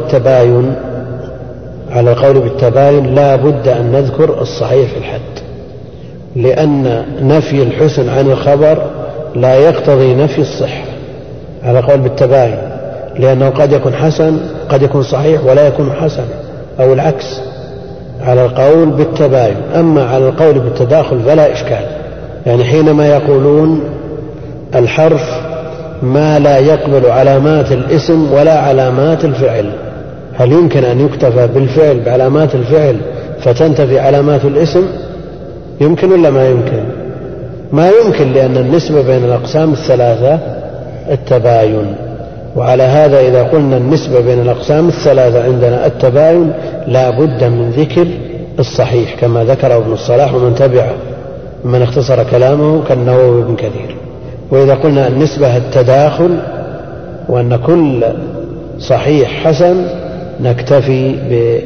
القول بالتباين لا بد أن نذكر الصحيح في الحد، لأن نفي الحسن عن الخبر لا يقتضي نفي الصحة على القول بالتباين، لأنه قد يكون حسن قد يكون صحيح ولا يكون حسن، أو العكس على القول بالتباين. أما على القول بالتداخل فلا إشكال، يعني حينما يقولون الحرف ما لا يقبل علامات الاسم ولا علامات الفعل، هل يمكن أن يكتفى بالفعل بعلامات الفعل فتنتفي علامات الاسم؟ يمكن ولا ما يمكن؟ ما يمكن، لأن النسبة بين الأقسام الثلاثة التباين. وعلى هذا إذا قلنا النسبة بين الأقسام الثلاثة عندنا التباين لا بد من ذكر الصحيح كما ذكره ابن الصلاح ومن تبعه من اختصر كلامه كالنووي بن كثير. وإذا قلنا النسبة التداخل وأن كل صحيح حسن نكتفي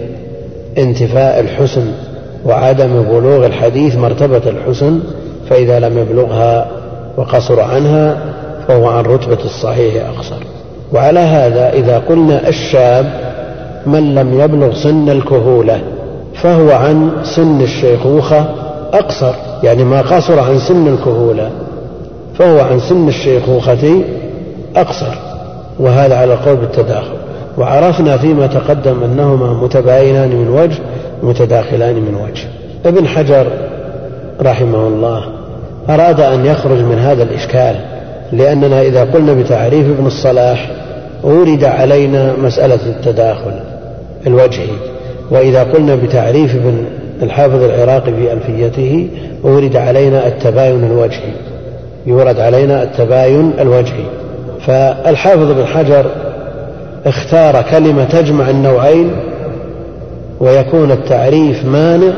بانتفاء الحسن وعدم بلوغ الحديث مرتبة الحسن، فإذا لم يبلغها وقصر عنها فهو عن رتبة الصحيح أقصر. وعلى هذا إذا قلنا الشاب من لم يبلغ سن الكهولة فهو عن سن الشيخوخة أقصر، يعني ما قصر عن سن الكهولة فهو عن سن الشيخوخة أقصر، وهذا على القول بالتداخل. وعرفنا فيما تقدم أنهما متباينان من وجه متداخلان من وجه. ابن حجر رحمه الله أراد أن يخرج من هذا الإشكال، لأننا إذا قلنا بتعريف ابن الصلاح أورد علينا مسألة التداخل الوجهي، وإذا قلنا بتعريف ابن الحافظ العراقي في ألفيته أورد علينا التباين الوجهي، يورد علينا التباين الوجهي. فالحافظ ابن حجر اختار كلمة تجمع النوعين ويكون التعريف مانع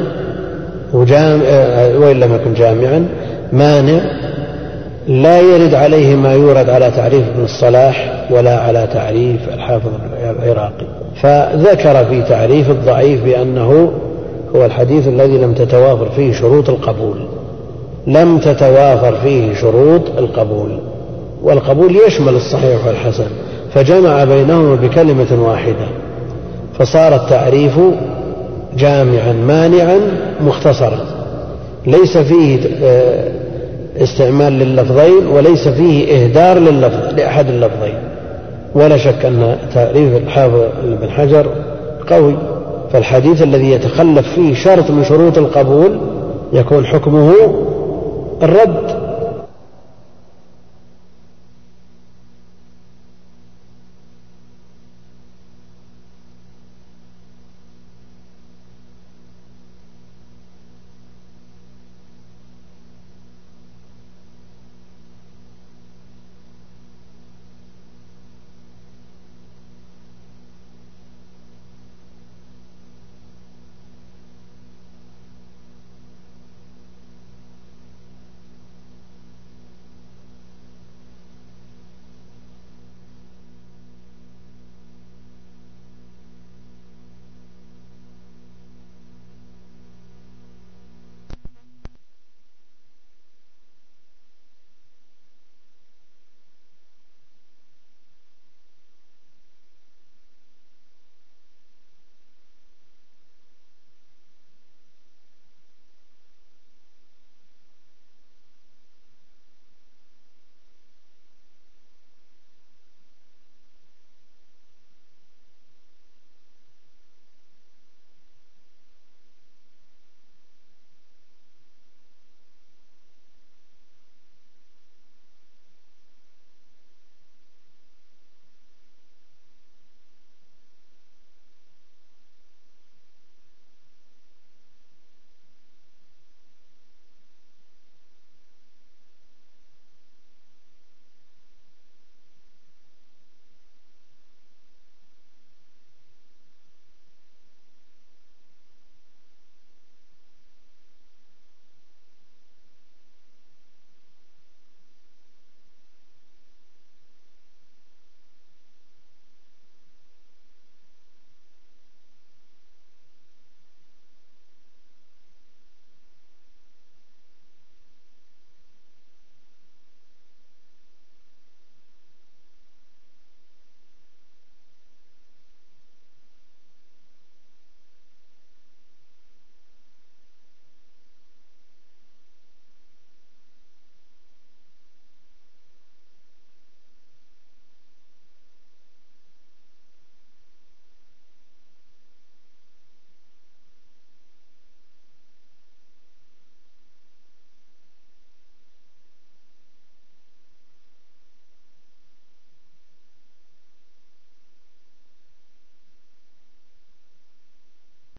وإن لم يكن جامعا مانع، لا يرد عليه ما يورد على تعريف ابن الصلاح ولا على تعريف الحافظ العراقي. فذكر في تعريف الضعيف بأنه هو الحديث الذي لم تتوافر فيه شروط القبول، لم تتوافر فيه شروط القبول، والقبول يشمل الصحيح والحسن، فجمع بينهما بكلمة واحدة، فصار التعريف جامعا مانعا مختصرا، ليس فيه استعمال لللفظين وليس فيه إهدار لأحد اللفظين. ولا شك أن تعريف الحافظ ابن حجر قوي، فالحديث الذي يتخلف فيه شرط من شروط القبول يكون حكمه الرد،